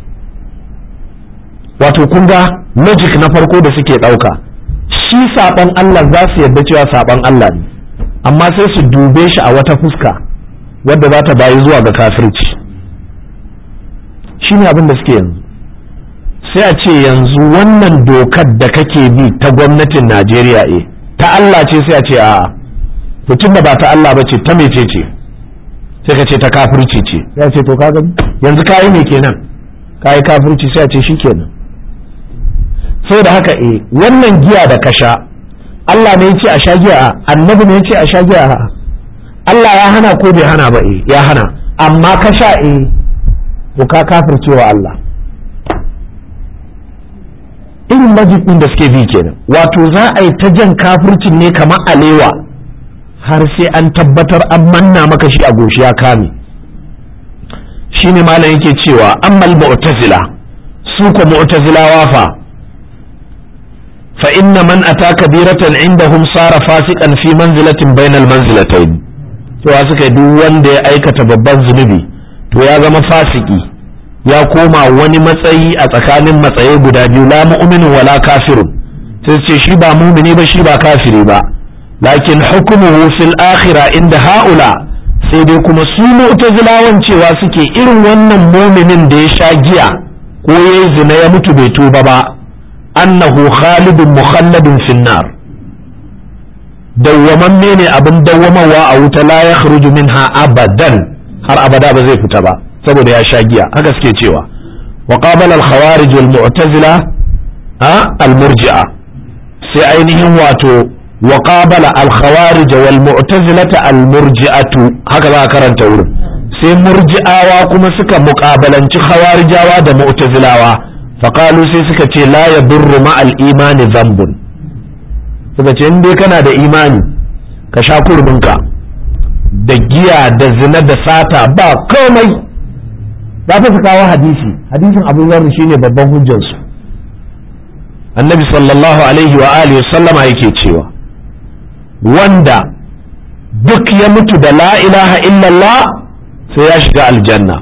wato kun ga logic na farko da suke ɗauka, shi saɓon Allah za su yarda cewa saɓon Allah ne, amma sai su dube shi a wata fuska wadda za ta bayi zuwa ga kafirci. shi ne abin da suke yanzu. sai a ce yanzu wannan dokar da kake bi ta gwamnatin Najeriya ta Allah ce, sai a ce a'a, mutum da ba ta Allah ba ce, ta mece ce? sai ka ce ta kafirci ce. sai a ce to ka gani yanzu kayi me kenan? kayi kafirci. sai a ce shi kenan. saboda haka wannan giya da ka sha, Allah ne ya ce a sha giya, annabi ne ya ce a sha giya, Allah ya hana ko bai hana ba? ya hana, amma ka sha to ka kafircewa Allah. irin majibin da suke bi kenan. wato za a yi ta jan kafircin ne kamar alewa har sai an tabbatar an manna maka shi a goshi ya kame. shine malam yake cewa ammal mu'tazila, su ko mu'tazilawa fa فإن من أتى كبيرة عندهم صار فاسقا في منزلة بين المنزلتين. cewa suka yi duk wanda ya aikata babban zunubi to ya zama fasiki, ya koma wani matsayi a tsakanin matsayi guda biyu, la mu'minin wala kafirun. sai ce shi ba mumini ba, shi ba kafiri ba, lakin hukmuhu fil akhirah inda haula, sai dai kuma su mu'tazilawan cewa suke irin wannan muminin da ya sha giya ko yayi zina ya mutu bai tuba ba, annahu khalidun mukhalladun finnar, dawwamamme ne abin dawwamawa a wuta, la yakhruju minha abadan, har abada ba zai fita ba saboda ya sha giya. haka suke cewa. wa qabala al khawarij wal mu'tazila al murji'a, sai ainihin wato wa qabala al khawarij wal mu'tazilata al murji'atu, haka za a karanta wurin. sai murji'awa kuma suka muƙabalanci khawarijawa da mu'tazilawa, faƙalu sai suka ce la ya durru ma'al imani zambun, suka ce in dai kana da imani ka sha kurminka da giya da zina da sata ba komai. za su kawo hadisin Abu Dharr shine babban hujjarsu. annabi sallallahu alaihi wa alihi sallama yake cewa wanda duk ya mutu da la ilaha illallah sai ya shiga aljanna.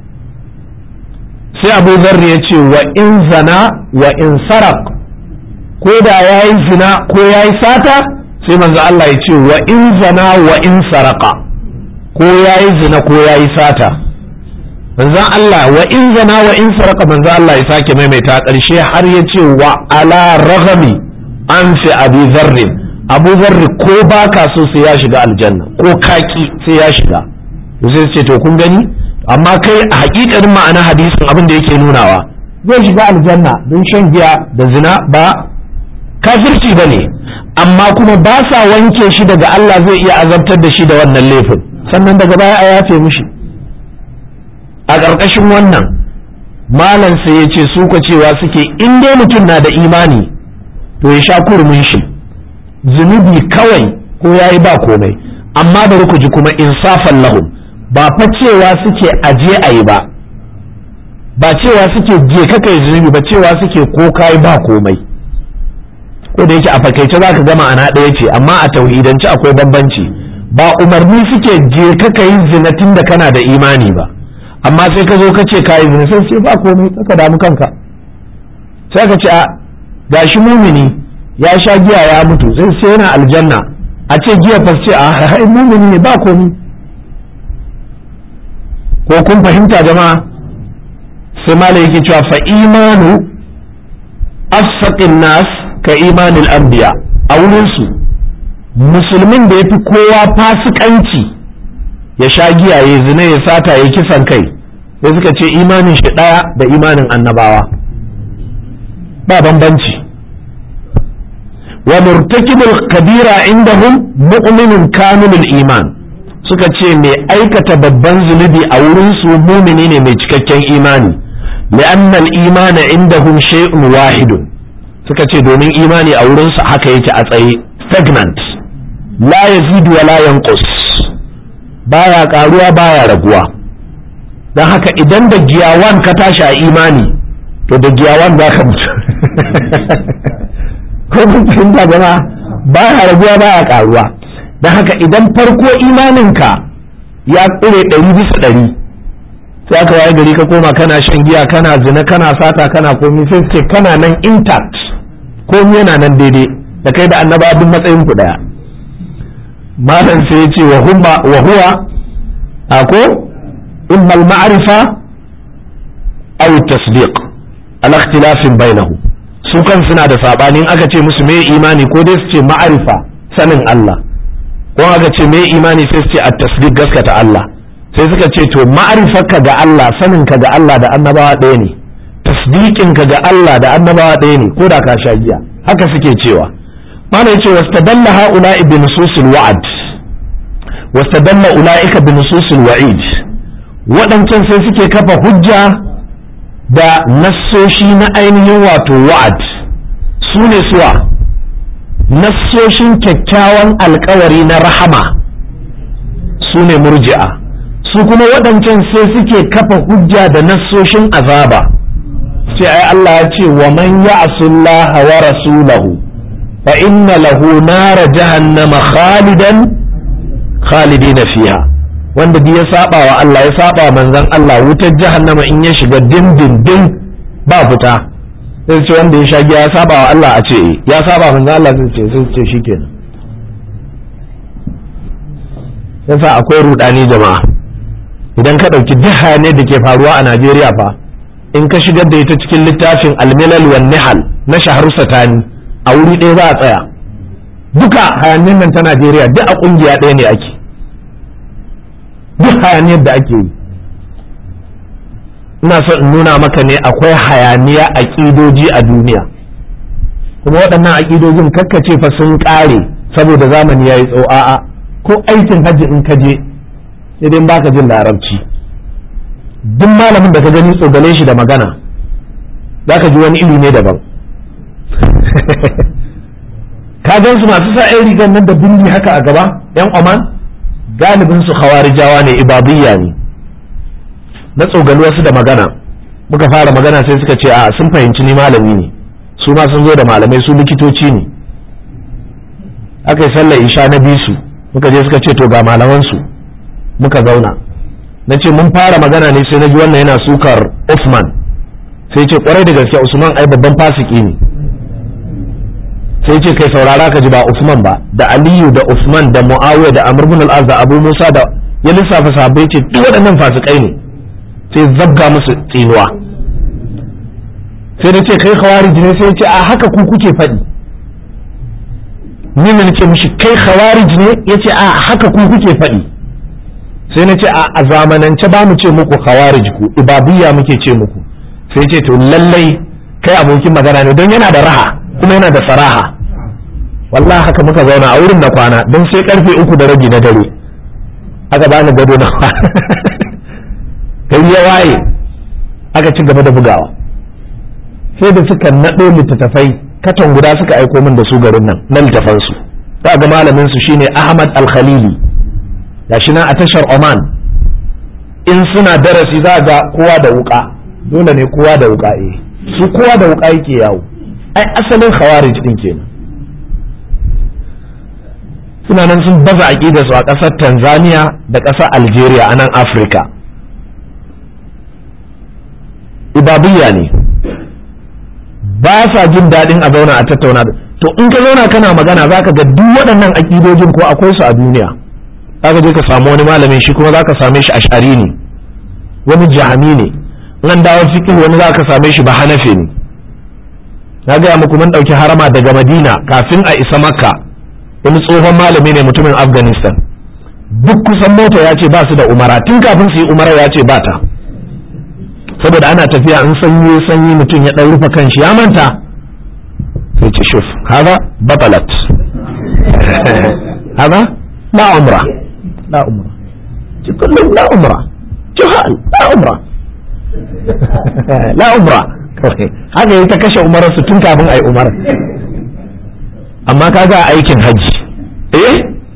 sai Abu Dharr ya ce wa in zana wa in sarak, ko da ya yi zina ko ya yi sata, sai manzo Allah ya ce wa in zana wa in saraka, ko ya yi zina ko ya yi sata. manzo Allah wa in zana wa in saraka, manzo Allah ya sake maimaita ƙarshe har ya ce wa ala raghami an fi Abu Dharr, Abu Dharr ko baka so sai ya shiga aljanna, ko kaki sai ya shiga. sai ce to kun gani, amma kai a hakikarin ma'ana hadisin abin da yake nunawa zai shiga aljanna don shan giya da zina ba kafirci bane, amma kuma ba sa wanke shi daga Allah zai iya azabtar da shi da wannan laifin, sannan daga baya a yafe mishi. a ƙarƙashin wannan malam sai ya ce su cewa suke in dai mutum na da imani to ya sha kurmin shi, zunubi kawai ko yayi ba komai. amma bari ku ji kuma insafan lahum, ba fa cewa suke aje a yi ba cewa suke je ka kai zunubi ba, cewa suke ko kai ba komai. ko da yake a fakaice za ka gama ana ɗaya ce, amma a tauhidance akwai bambanci. ba umarni suke je ka kai zinatin da kana da imani ba, amma sai ka zo ka ce kai zina, sai ce ba komai, ka damu kanka. sai ka ce a gashi mumini ya sha giya ya mutu, sai yana aljanna, a ce giya fa ce a mumini ne ba komai. ko kun fahimta jama'a? sai malai yake cewa fa imanu asfaqin nas ka imanil anbiya, a wurin su musulmin da yafi kowa fasikanci ya sha giya ya zina ya sata ya kisan kai, sai suka ce imanin shi daya da imanin annabawa, ba bambanci. wa murtakibul kabira indahum mu'minun kamilul iman, suka ce mai aikata babban zunubi a wurin su mumini ne mai cikakken imani. li'anna al-imana indahum shay'un wahidun, suka ce domin imani a wurin su haka yake a tsaye, stagnant, la yazidu wa la yanqus, baya karuwa baya raguwa. don haka idan da giyawan ka tashi a imani to da giyawan za ka mutu. ko kun fahimta jama'a, baya raguwa baya karuwa. don haka idan farko imaninka ya tsire 100%, sai aka waye gari ka koma kana shan giya kana zina kana sata kana komi, sai ce kana nan intact, komi yana nan daidai da kai da annaba duk matsayin ku daya. malam sai ya ce wa huwa ako imma al-ma'rifa aw at-tasdiq ala ikhtilafin bainahu. su kan suna da sabanin aka ce musu me imani, ko dai su ce ma'rifa sanin Allah, ko aka ce me imani sai su ce at-tasdiq gaskata Allah. sai suka ce to ma'rifarka ga Allah, saninka ga Allah da annabawa ɗaya ne, tasdiqinka ga Allah da annabawa ɗaya ne, ko da ka sha giya. haka suke cewa. mana yace wastadalla haula'i bi nususil wa'd wastadalla ulaika bi nususil wa'id. waɗancan sai suke kafa hujja da nassoshi na ainihin wato wa'ad. su ne suwa nassoshin kyakkyawan alkawari na rahama, su ne murji'a. su kuma waɗancan sai suke kafa hujja da nassoshin azaba. sai ai Allah ya ce wa man ya'sullaha wa rasulahu fa inna lahu nara jahannama khalidina fiha. wanda duk ya saba wa Allah ya saba manzon Allah, wutar jahannama in ya shiga dindindin ba fita. sai ce wanda ya sha giya ya saba wa Allah, a ce ya saba manzon Allah, sai ce shikenan. yasa akwai rudani jama'a. idan ka ɗauki duk hayaniyar da ke faruwa a Najeriya fa, in ka shigar da ita cikin littafin al-milal wan nihal na Shahru Satani, a wuri ɗaya za a tsaya. duka hayaniyar nan ta Najeriya duk a ƙungiya ɗaya ne ake, duk hayaniyar da ake yi. ina so in nuna maka ne akwai hayaniya aƙidoji a duniya, kuma waɗannan aƙidojin kakkace fa sun ƙare saboda zamani ya yi tsawo. a'a, ko aikin hajji in ka je sai dai baka jin larabci, duk malamin da ka gani tsogale shi da magana za ka ji wani iri ne daban. ka gan su masu sa yan rigar nan da bindi haka a gaba, yan Oman, galibin su khawarijawa ne, ibadiyya ne, na tsogali wasu da magana. muka fara magana sai suka ce a sun fahimci ni malami ne, su ma sun zo da malamai, su likitoci ne. aka yi sallar isha na bisu, muka je suka ce to ga malamansu, muka zauna. na ce mun fara magana ne sai na ji wannan yana sukar Usman, sai ce kwarai da gaske Usman ai babban fasiki ne. sai ce kai saurara ka ji, ba Usman ba, da Aliyu da Usman da Muawiya da Amr ibn al-Az da Abu Musa da ya lissafa sahabbai, ce duk waɗannan fasikai ne, sai zabga musu tsinuwa. sai da ce kai khawarij ne, sai ce a haka ku kuke faɗi. ni ne ce mishi kai khawarij ne, yace a haka ku kuke faɗi. sai na ce a zamanance ba mu ce muku khawarij, ku ibadiyya muke ce muku. sai ce to lallai kai abokin magana ne, don yana da raha kuma yana da saraha. wallahi haka muka zauna a wurin na kwana, don sai karfe 3:30 na dare aka bani gado na kai ya waye aka ci gaba da bugawa. sai da suka naɗo littattafai katon guda suka aiko min da su garin nan na littafansu. za ga malamin su shine Ahmad Al-Khalili, gashi nan a tashar Oman. in suna darasi za ga kowa da wuka, dole ne kowa da wuka. su kowa da wuka yake yawo. ai asalin khawarij din kenan. suna nan sun baza aqidar su a ƙasar Tanzania da ƙasar Algeria a nan Afirka. ibadiyya ne, ba sa jin daɗin a zauna a tattauna. to in ka zauna kana magana zaka ga duk waɗannan aqidojin ko akwai su a duniya. zaka je ka samu wani malamin shi kuma zaka same shi ash'ari ne, wani jahami ne, nan dawo fiqh wani zaka same shi ba hanafi ne. na gaya muku mun ɗauki harama daga Madina kafin a isa Makka, wani tsohon malami ne mutumin Afghanistan. duk kusan mota ya ce ba su da umara, tun kafin su yi umara ya ce ba ta, saboda ana tafiya in sanyi mutum ya ɗan rufe kanshi ya manta, sai ce shuf haza batalat haza la umra kullum la umra juhal la umra la umra. haka yi ta kashe umararsu tun kafin a yi umar. amma kaga aikin hajji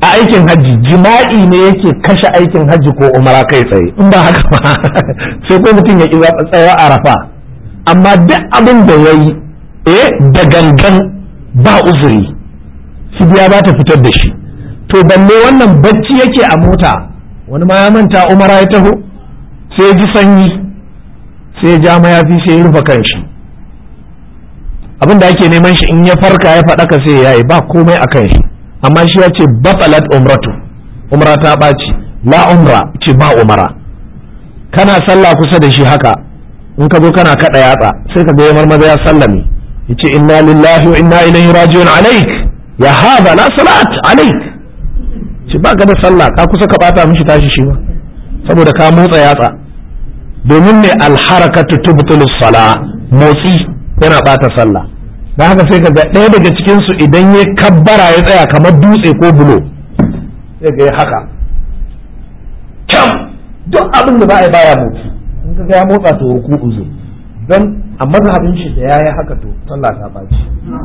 a aikin hajji jima'i ne yake kashe aikin hajji ko umara kai tsaye, in ba haka ba sai ko mutum ya ƙi tsayawa arafa. Amma duk abin da ya yi da gangan ba uzuri fidiya ba ta fitar da shi. To balle wannan bacci yake a mota, wani ma ya manta umara ya taho sai ya ji sanyi sai ya ja mayafi sai ya rufe kanshi, abin da ake neman shi in ya farka ya faɗaka sai ya yi ba komai a kan shi. Amma shi ya ce batalat umratu, umra ta ɓaci, la umra ce ba umara. Kana sallah kusa da shi haka, in ka zo kana kaɗa yatsa sai ka ga ya marmaza ya sallame ya ce inna lillahi wa inna ilaihi raji'un alaik ya haza la salat alaik, ce ba ka da sallah, ka kusa ka ɓata mishi tashi shi ma saboda ka motsa yatsa. Domin ne alharakatu tubtilu sala, motsi yana ɓata sallah. da haka sai kaga ɗaya daga cikinsu idan ya kabbara ya tsaya kamar dutse ko bulo sai ga ya haka kyam, duk abin da ba a yi baya motsi, in kaga ya motsa to ruku'u zai, don a mazhabin shi da yayi haka to sallah ta baci.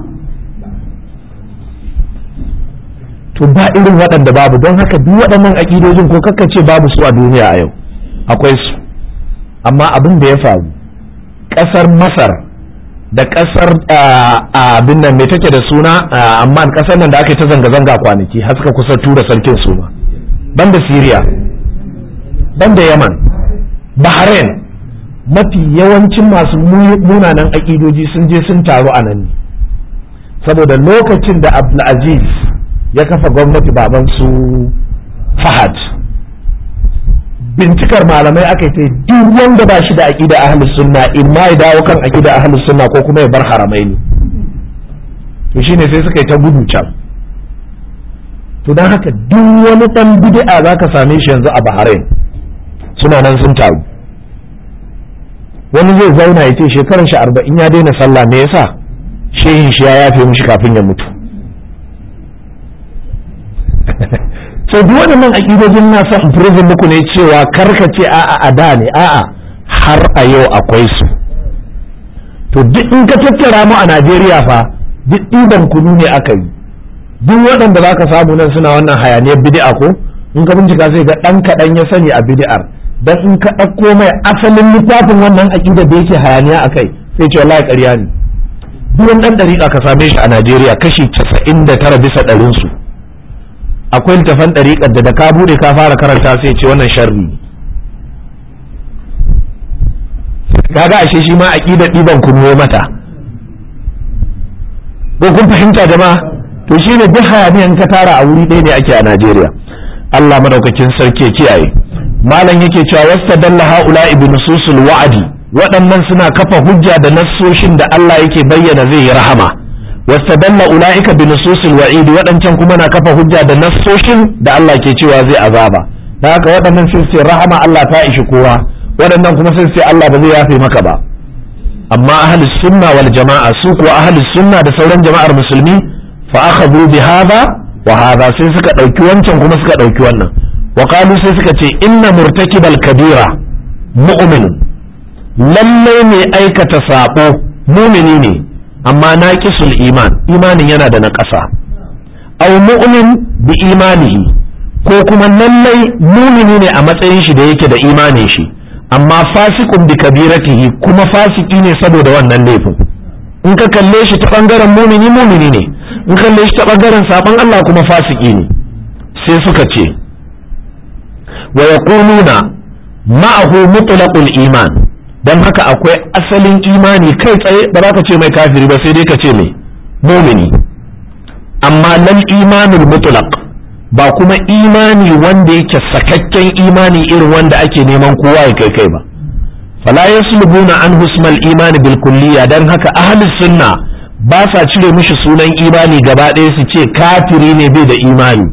To ba irin waɗanda babu, don haka duk waɗannan aƙidojin ko kakkace babu su a duniya a yau, akwai su. Amma abin da ya faru ƙasar Masar da ƙasar abin nan mai take da suna amma ƙasar nan da aka yi ta zanga-zanga kwanaki har suka kusa tura sarkin su ma, banda Syria, banda Yaman, Bahrain, mafi yawancin masu munanan aƙidoji sun je sun taru a nan ne, saboda lokacin da Abdulaziz ya kafa gwamnati baban su Fahad, bincikar malamai aka yi duk wanda ba shi da aqida ahlus sunna in ma ya dawo kan aqida ahlus sunna ko kuma ya bar haramaini. To shine sai suka yi ta gudu can. To dan haka duk wani dan bid'a zaka same shi yanzu a Bahrain suna nan sun taru. Wani zai zauna ya ce shekarar shi 40 ya daina sallah, me yasa? Shehin shi ya yafe mishi kafin ya mutu. So duk waɗannan aƙidojin na son prison muku ne cewa karkace a'a a da ne, a'a har a yau akwai su. To duk in ka tattara mu a Najeriya fa duk ɗiban kunu ne aka yi. Duk waɗanda za ka samu nan suna wannan hayaniyar bid'a ko in ka bincika sai ga ɗan kaɗan ya sani a bid'ar, dan in ka ɗauko mai asalin littafin wannan aƙida da yake hayaniya a kai sai ce wallahi ƙarya ne. Duk wani ɗan ɗariƙa ka same shi a Najeriya kashi 99 bisa 100 su. Akwai littafan ɗariƙar da ka bude ka fara karanta sai ce wannan sharri. Kaga ashe shi ma aqidar ɗiban kunno mata. Ko kun fahimta jama'a? To shi ne duk hayaniyan ka tara a wuri ɗaya ne ake a Najeriya. Allah madaukakin sarki ya kiyaye. Malam yake cewa wastadalla haula ibn nususul wa'di, waɗannan suna kafa hujja da nassoshin da Allah yake bayyana zai yi rahama. واستدل أولئك بنصوص الوعيد waɗancan kuma na kafa hujja da nassoshin da Allah ke cewa zai azaba. Da haka waɗannan sun ce rahama Allah ta ishi kowa, waɗannan kuma sun ce Allah ba zai yafe maka ba. Amma ahlus sunna wal jama'a su kuwa ahlus sunna da sauran jama'ar musulmi fa akhadhu bi hadha wa hadha, sai suka ɗauki wancan kuma suka ɗauki wannan. Wa qalu sai suka ce inna murtakibal kabira mu'min, lallai mai aikata sabo mumini ne amma naqisul iman, imanin yana da naƙasa. Aw mu'min bi imanihi, ko kuma lallai mumini ne a matsayin shi da yake da imanin shi amma fasikun bi kabiratihi, kuma fasiki ne saboda wannan laifin. In ka kalle shi ta bangaren mumini ne, in kalle shi ta bangaren saban Allah kuma fasiki ne. Sai suka ce wa yaquluna ma'ahu mutlaqul iman, don haka akwai asalin imani kai tsaye, ba za ka ce mai kafiri ba sai dai ka ce mai mumini, amma lal imanul mutlaq, ba kuma imani wanda yake sakakken imani irin wanda ake neman kowa ya kai ba. Fala yaslubuna an husmal imani bil kulliya, dan haka ahlus sunna ba sa cire mishi sunan imani gaba ɗaya su ce kafiri ne bai da imani.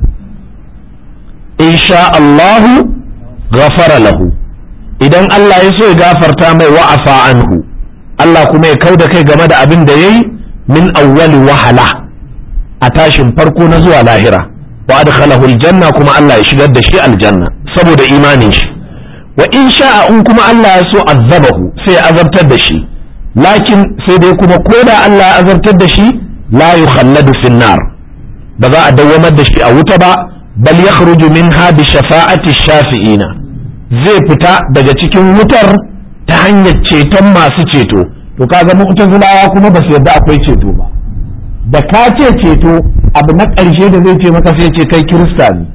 Insha Allahu ghafara lahu, idan Allah ya so ya gafarta mai wa'afa anhu, Allah kuma ya kauda kai game da abin da yayi min awwali wahala, a tashin farko na zuwa lahira, wa adkhalahu aljanna, kuma Allah ya shigar da shi aljanna saboda imanin shi. Wa in sha'a, in kuma Allah ya so azabahu, sai ya azabtar da shi, lakin sai dai kuma koda Allah ya azabtar da shi la yukhalladu fin nar, ba za a dawwamar da shi a wuta ba, bal yakhruju minha bi shafa'ati shafi'ina, zai fita daga cikin wutar ta hanyar ceton masu ceto. To kaga mu'tazilawa kuma ba su yarda akwai ceto ba, da ka ce ceto abu na ƙarshe da zai ce maka sai ce kai kirista ne,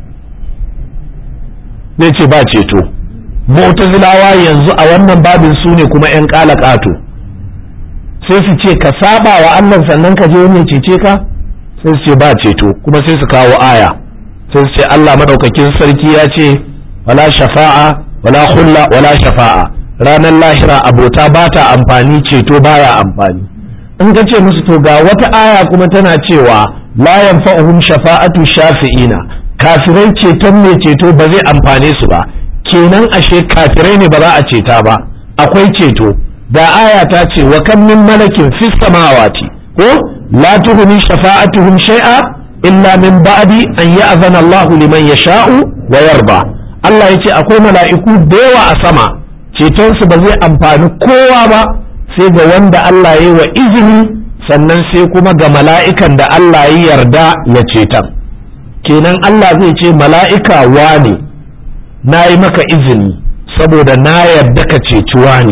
zai ce ba ceto. Mu'tazilawa yanzu a wannan babin su ne kuma 'yan ƙato, sai su ce ka saba wa Allah sannan ka je wani cece ka, sai su ce ba ceto, kuma sai su kawo aya, sai su ce Allah madaukakin sarki ya ce wala shafa'a wala hulla wala shafa'a, ranar lahira abota ba ta amfani, ceto baya amfani. in ka ce musu to ga wata aya kuma tana cewa la yanfa'uhum shafa'atu shafi'ina, kafirai ceton mai ceto ba zai amfane su ba, kenan ashe kafirai ne ba za a ceta ba, akwai ceto. da aya ta ce wa kam min malakin fis samawati ko la tughni shafa'atuhum shay'a illa min ba'di an ya'zana Allahu liman yasha'u wa yarda. Allah yace akwai mala'iku da yawa a sama, ceton su ba zai amfani kowa ba sai ga wanda Allah ya yi wa izini, sannan sai kuma ga mala'ikan da Allah ya yarda ya cetan. kenan Allah zai ce mala'ika wane na yi maka izini saboda na yarda ka ceci wane.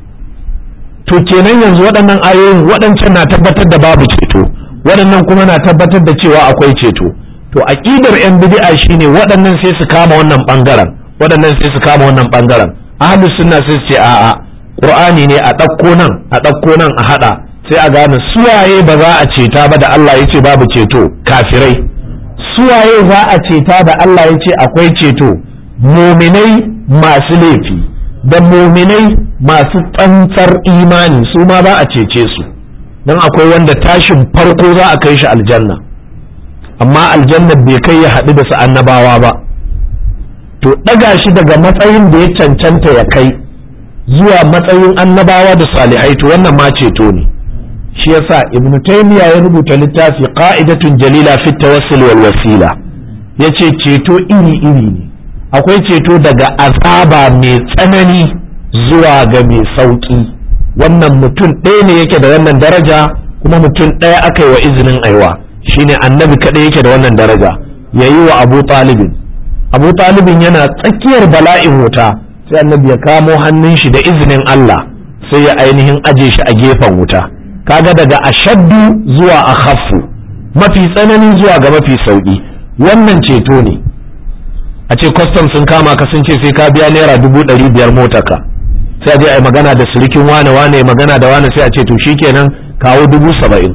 to kenan yanzu waɗannan ayoyin waɗancan na tabbatar da babu ceto, waɗannan kuma na tabbatar da cewa akwai ceto. to aqidar yan bid'a shine waɗannan sai su kama wannan bangaren, waɗannan sai su kama wannan bangaren. ahlus sunna sai su ce a'a, qur'ani ne a ɗauko nan a ɗauko nan a haɗa, sai a gane suwaye ba za a ceta ba da Allah ya ce babu ceto, kafirai. suwaye za a ceta da Allah ya ce akwai ceto, muminai masu laifi da muminai masu tsantsar imani, su ma za a cece su, don akwai wanda tashin farko za a kai shi aljanna, amma aljanna bai kai ya haɗu da su annabawa ba. to ɗaga shi daga matsayin da ya cancanta ya kai zuwa matsayin annabawa da salihai, to wannan ma ceto ne. shi yasa ibnu taymiya ya rubuta littafi qa'idatun jalila fi tawassul wal wasila, yace ceto iri iri ne. akwai ceto daga azaba mai tsanani zuwa ga mai sauki, wannan mutum ɗaya ne yake da wannan daraja, kuma mutum ɗaya aka yi wa izinin aiwa, shine annabi kaɗai yake da wannan daraja, yayi wa abu talibin yana tsakiyar bala'in wuta, sai annabi ya kamo hannun shi da izinin Allah sai ya ainihin aje shi a gefen wuta. kaga daga ashaddu zuwa akhaffu, mafi tsanani zuwa ga mafi sauki, wannan ceto ne. a ce custom sun kama ka sun ce sai ka biya naira 500 motarka, sai a je a yi magana da sirikin wane ya magana da wane, sai a ce to shikenan kawo 70,000,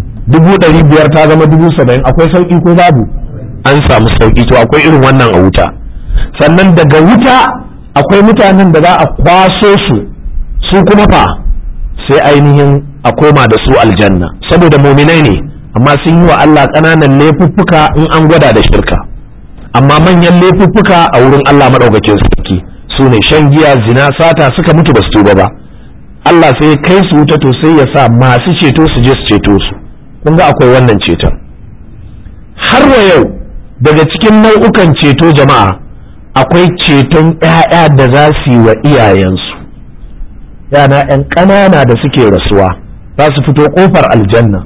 500 ta zama 70,000. akwai sauki ko babu? an samu sauki. to akwai irin wannan a wuta. sannan daga wuta akwai mutanen da za a kwaso su kuma fa sai ainihin a koma da su aljanna, saboda muminai ne amma sun yi wa Allah ƙananan laifuffuka in an gwada da shirka, amma manyan laifuffuka a wurin Allah madaukakin sarki su ne shan giya, zina, sata, suka mutu ba su tuba ba, Allah sai kai su wuta, to sai ya sa masu ceto su je su ceto su. kun ga akwai wannan ceton. har wa yau daga cikin nau'ukan ceto jama'a akwai ceton ƴaƴa da za su yi wa iyayensu, yana ƴan ƙanana da suke rasuwa za su fito ƙofar aljanna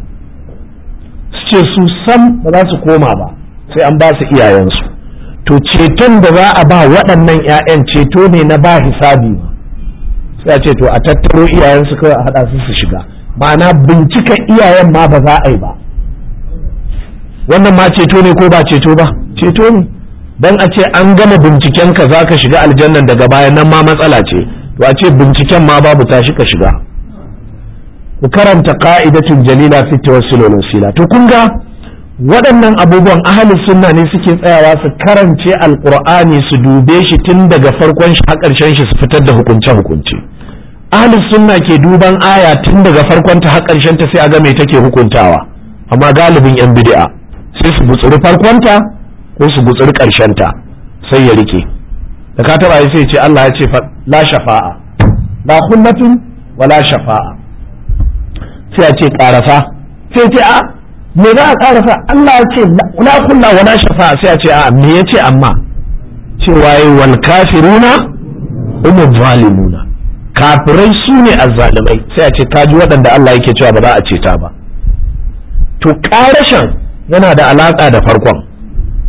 su ce su sam ba za su koma ba sai an ba su iyayensu. to ceton da za a ba waɗannan ƴaƴan ceto ne na ba hisabi ba, sai a ce to a tattaro iyayensu kawai a haɗa su shiga, ma'ana bincika iyayen ma ba za a yi ba. wannan ma ceto ne ko ba ceto ba? ceto ne. dan a ce an gama binciken ka za ka shiga aljannan daga bayan nan ma matsala ce, to a ce binciken ma babu, tashi ka shiga. ku karanta qa'idatun jalila fi tawassul wal wasila. to kun ga waɗannan abubuwan ahlus sunna ne suke tsayawa su karance alqur'ani, su dube shi tun daga farkon shi har ƙarshen shi, su fitar da hukunce hukunce. ahlus sunna ke duban aya tun daga farkon ta har ƙarshen ta sai a ga me take hukuntawa, amma galibin yan bid'a sai su gutsuri farkon ta ko su gutsuri ƙarshen ta sai ya rike. da ka taba sai ce Allah ya ce la shafa'a, la khullatun wala shafa'a, sai a ce ƙarafa, sai ce a me za a ƙarafa? Allah ya ce la khulla wala shafa'a, sai a ce a me yace amma cewa wal kafiruna humuz zalimuna, kafirai su ne azzalimai, sai a ce kaji waɗanda Allah yake cewa ba za a ce ta ba. to ƙarashin yana da alaƙa da farkon,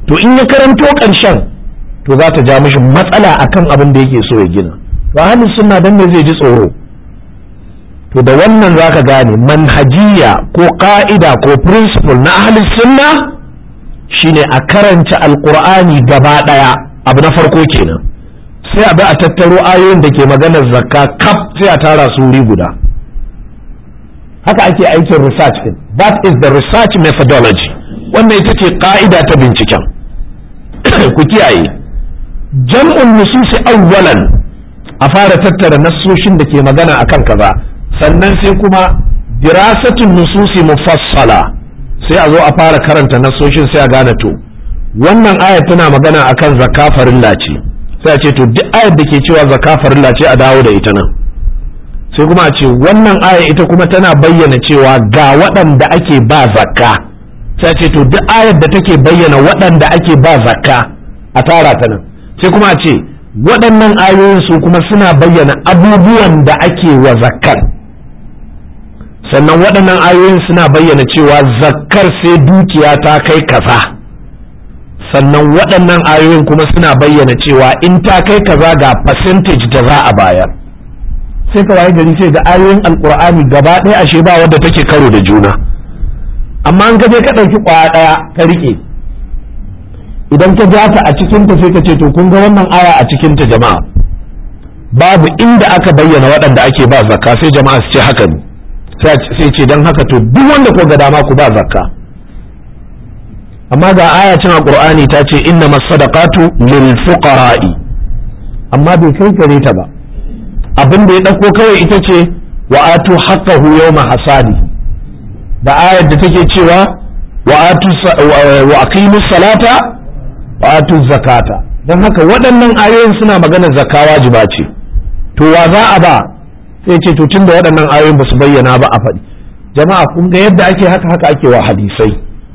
to in ya karanto ƙarshen to za ta ja mishi matsala akan abin da yake so ya gina. to ahlus sunna dan me zai ji tsoro? to da wannan zaka gane manhajiya ko ka'ida ko principle na ahlus sunna shine a karanta alqur'ani gaba daya. abu na farko kenan, sai a bi a tattaro ayoyin da ke maganar zakka kaf sai a tara su wuri guda. haka ake aikin research din. That is the research methodology. wannan ita ce ka'ida ta binciken. ku kiyaye, jam'un nususi awwalan, a fara tattara nassoshin da ke magana akan kaza, sannan sai kuma dirasatun nususi mufassala, sai a zo a fara karanta nassoshin sai a gane to wannan ayar tana magana akan zakka farilla ce, sai a ce to duk ayar da ke cewa zakka farilla ce a dawo da ita nan. sai kuma a ce wannan aya ita kuma tana bayyana cewa ga waɗanda ake ba zakka, sai a ce to duk ayar da take bayyana waɗanda ake ba zakka a tara ta nan. sai kuma a ce waɗannan ayoyin su kuma suna bayyana abubuwan da ake wa zakkar, sannan waɗannan ayoyin suna bayyana cewa zakkar sai dukiya ta kai kaza, sannan waɗannan ayoyin kuma suna bayyana cewa in ta kai kaza ga percentage da za a bayar. sai ka waye gari sai ga ayoyin alkur'ani gaba ɗaya ashe ba wadda take karo da juna, amma an ka je ka ɗauki ƙwaya ɗaya ka riƙe, idan ka ja ta a cikinta sai ka ce to kun ga wannan aya a cikinta jama'a babu inda aka bayyana waɗanda ake ba zakka, sai jama'a su ce haka ne, sai ce don haka to duk wanda ko ga dama ku ba zakka. amma ga aya cin alkur'ani ta ce innamas sadaqatu lil fuqara'i, amma bai kai gare ta ba. abin da ya ɗauko kawai ita ce wa atu haqqahu yawma hasadi, da ayar da take cewa wa aqimus salata wa atu zakata. don haka waɗannan ayoyin suna magana zakka wajiba ce, to wa za a ba? sai ce to tunda waɗannan ayoyin ba su bayyana ba a faɗi. jama'a kun ga yadda ake haka ake wa hadisai,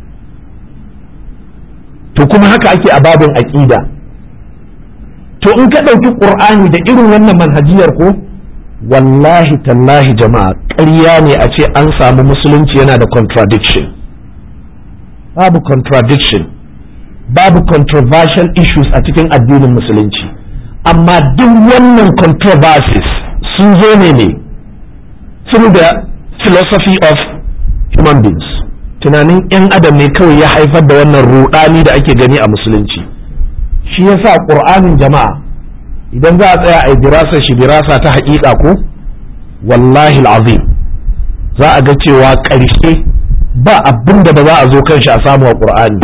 to kuma haka ake a babin aqida. to in ka ɗauki ƙur'ani da irin wannan manhajiyar ko wallahi tallahi jama'a ƙarya ne a ce an samu musulunci yana da contradiction. babu contradiction, babu controversial issues a cikin addinin musulunci, amma duk wannan controversies sun zo ne through the philosophy of human beings. tunanin 'yan adam ne kawai ya haifar da wannan ruɗani da ake gani a musulunci. shi yasa qur'anin jama'a idan za a tsaya a dirasa shi dirasa ta haƙiƙa ko wallahi alazim za a ga cewa ƙarshe ba abin da ba za a zo kan shi a samu a qur'ani.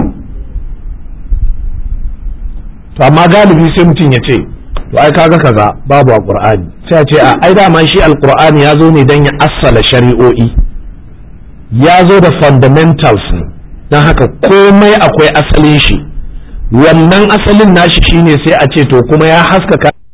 to amma galibi sai mutum ya ce to ai kaga kaza babu a qur'ani, sai a ce a ai dama shi alqur'ani ya zo ne dan ya assala shari'o'i, ya zo da fundamentals ne, don haka komai akwai asalin shi. wannan asalin nashi shine sai a ce to kuma ya haskaka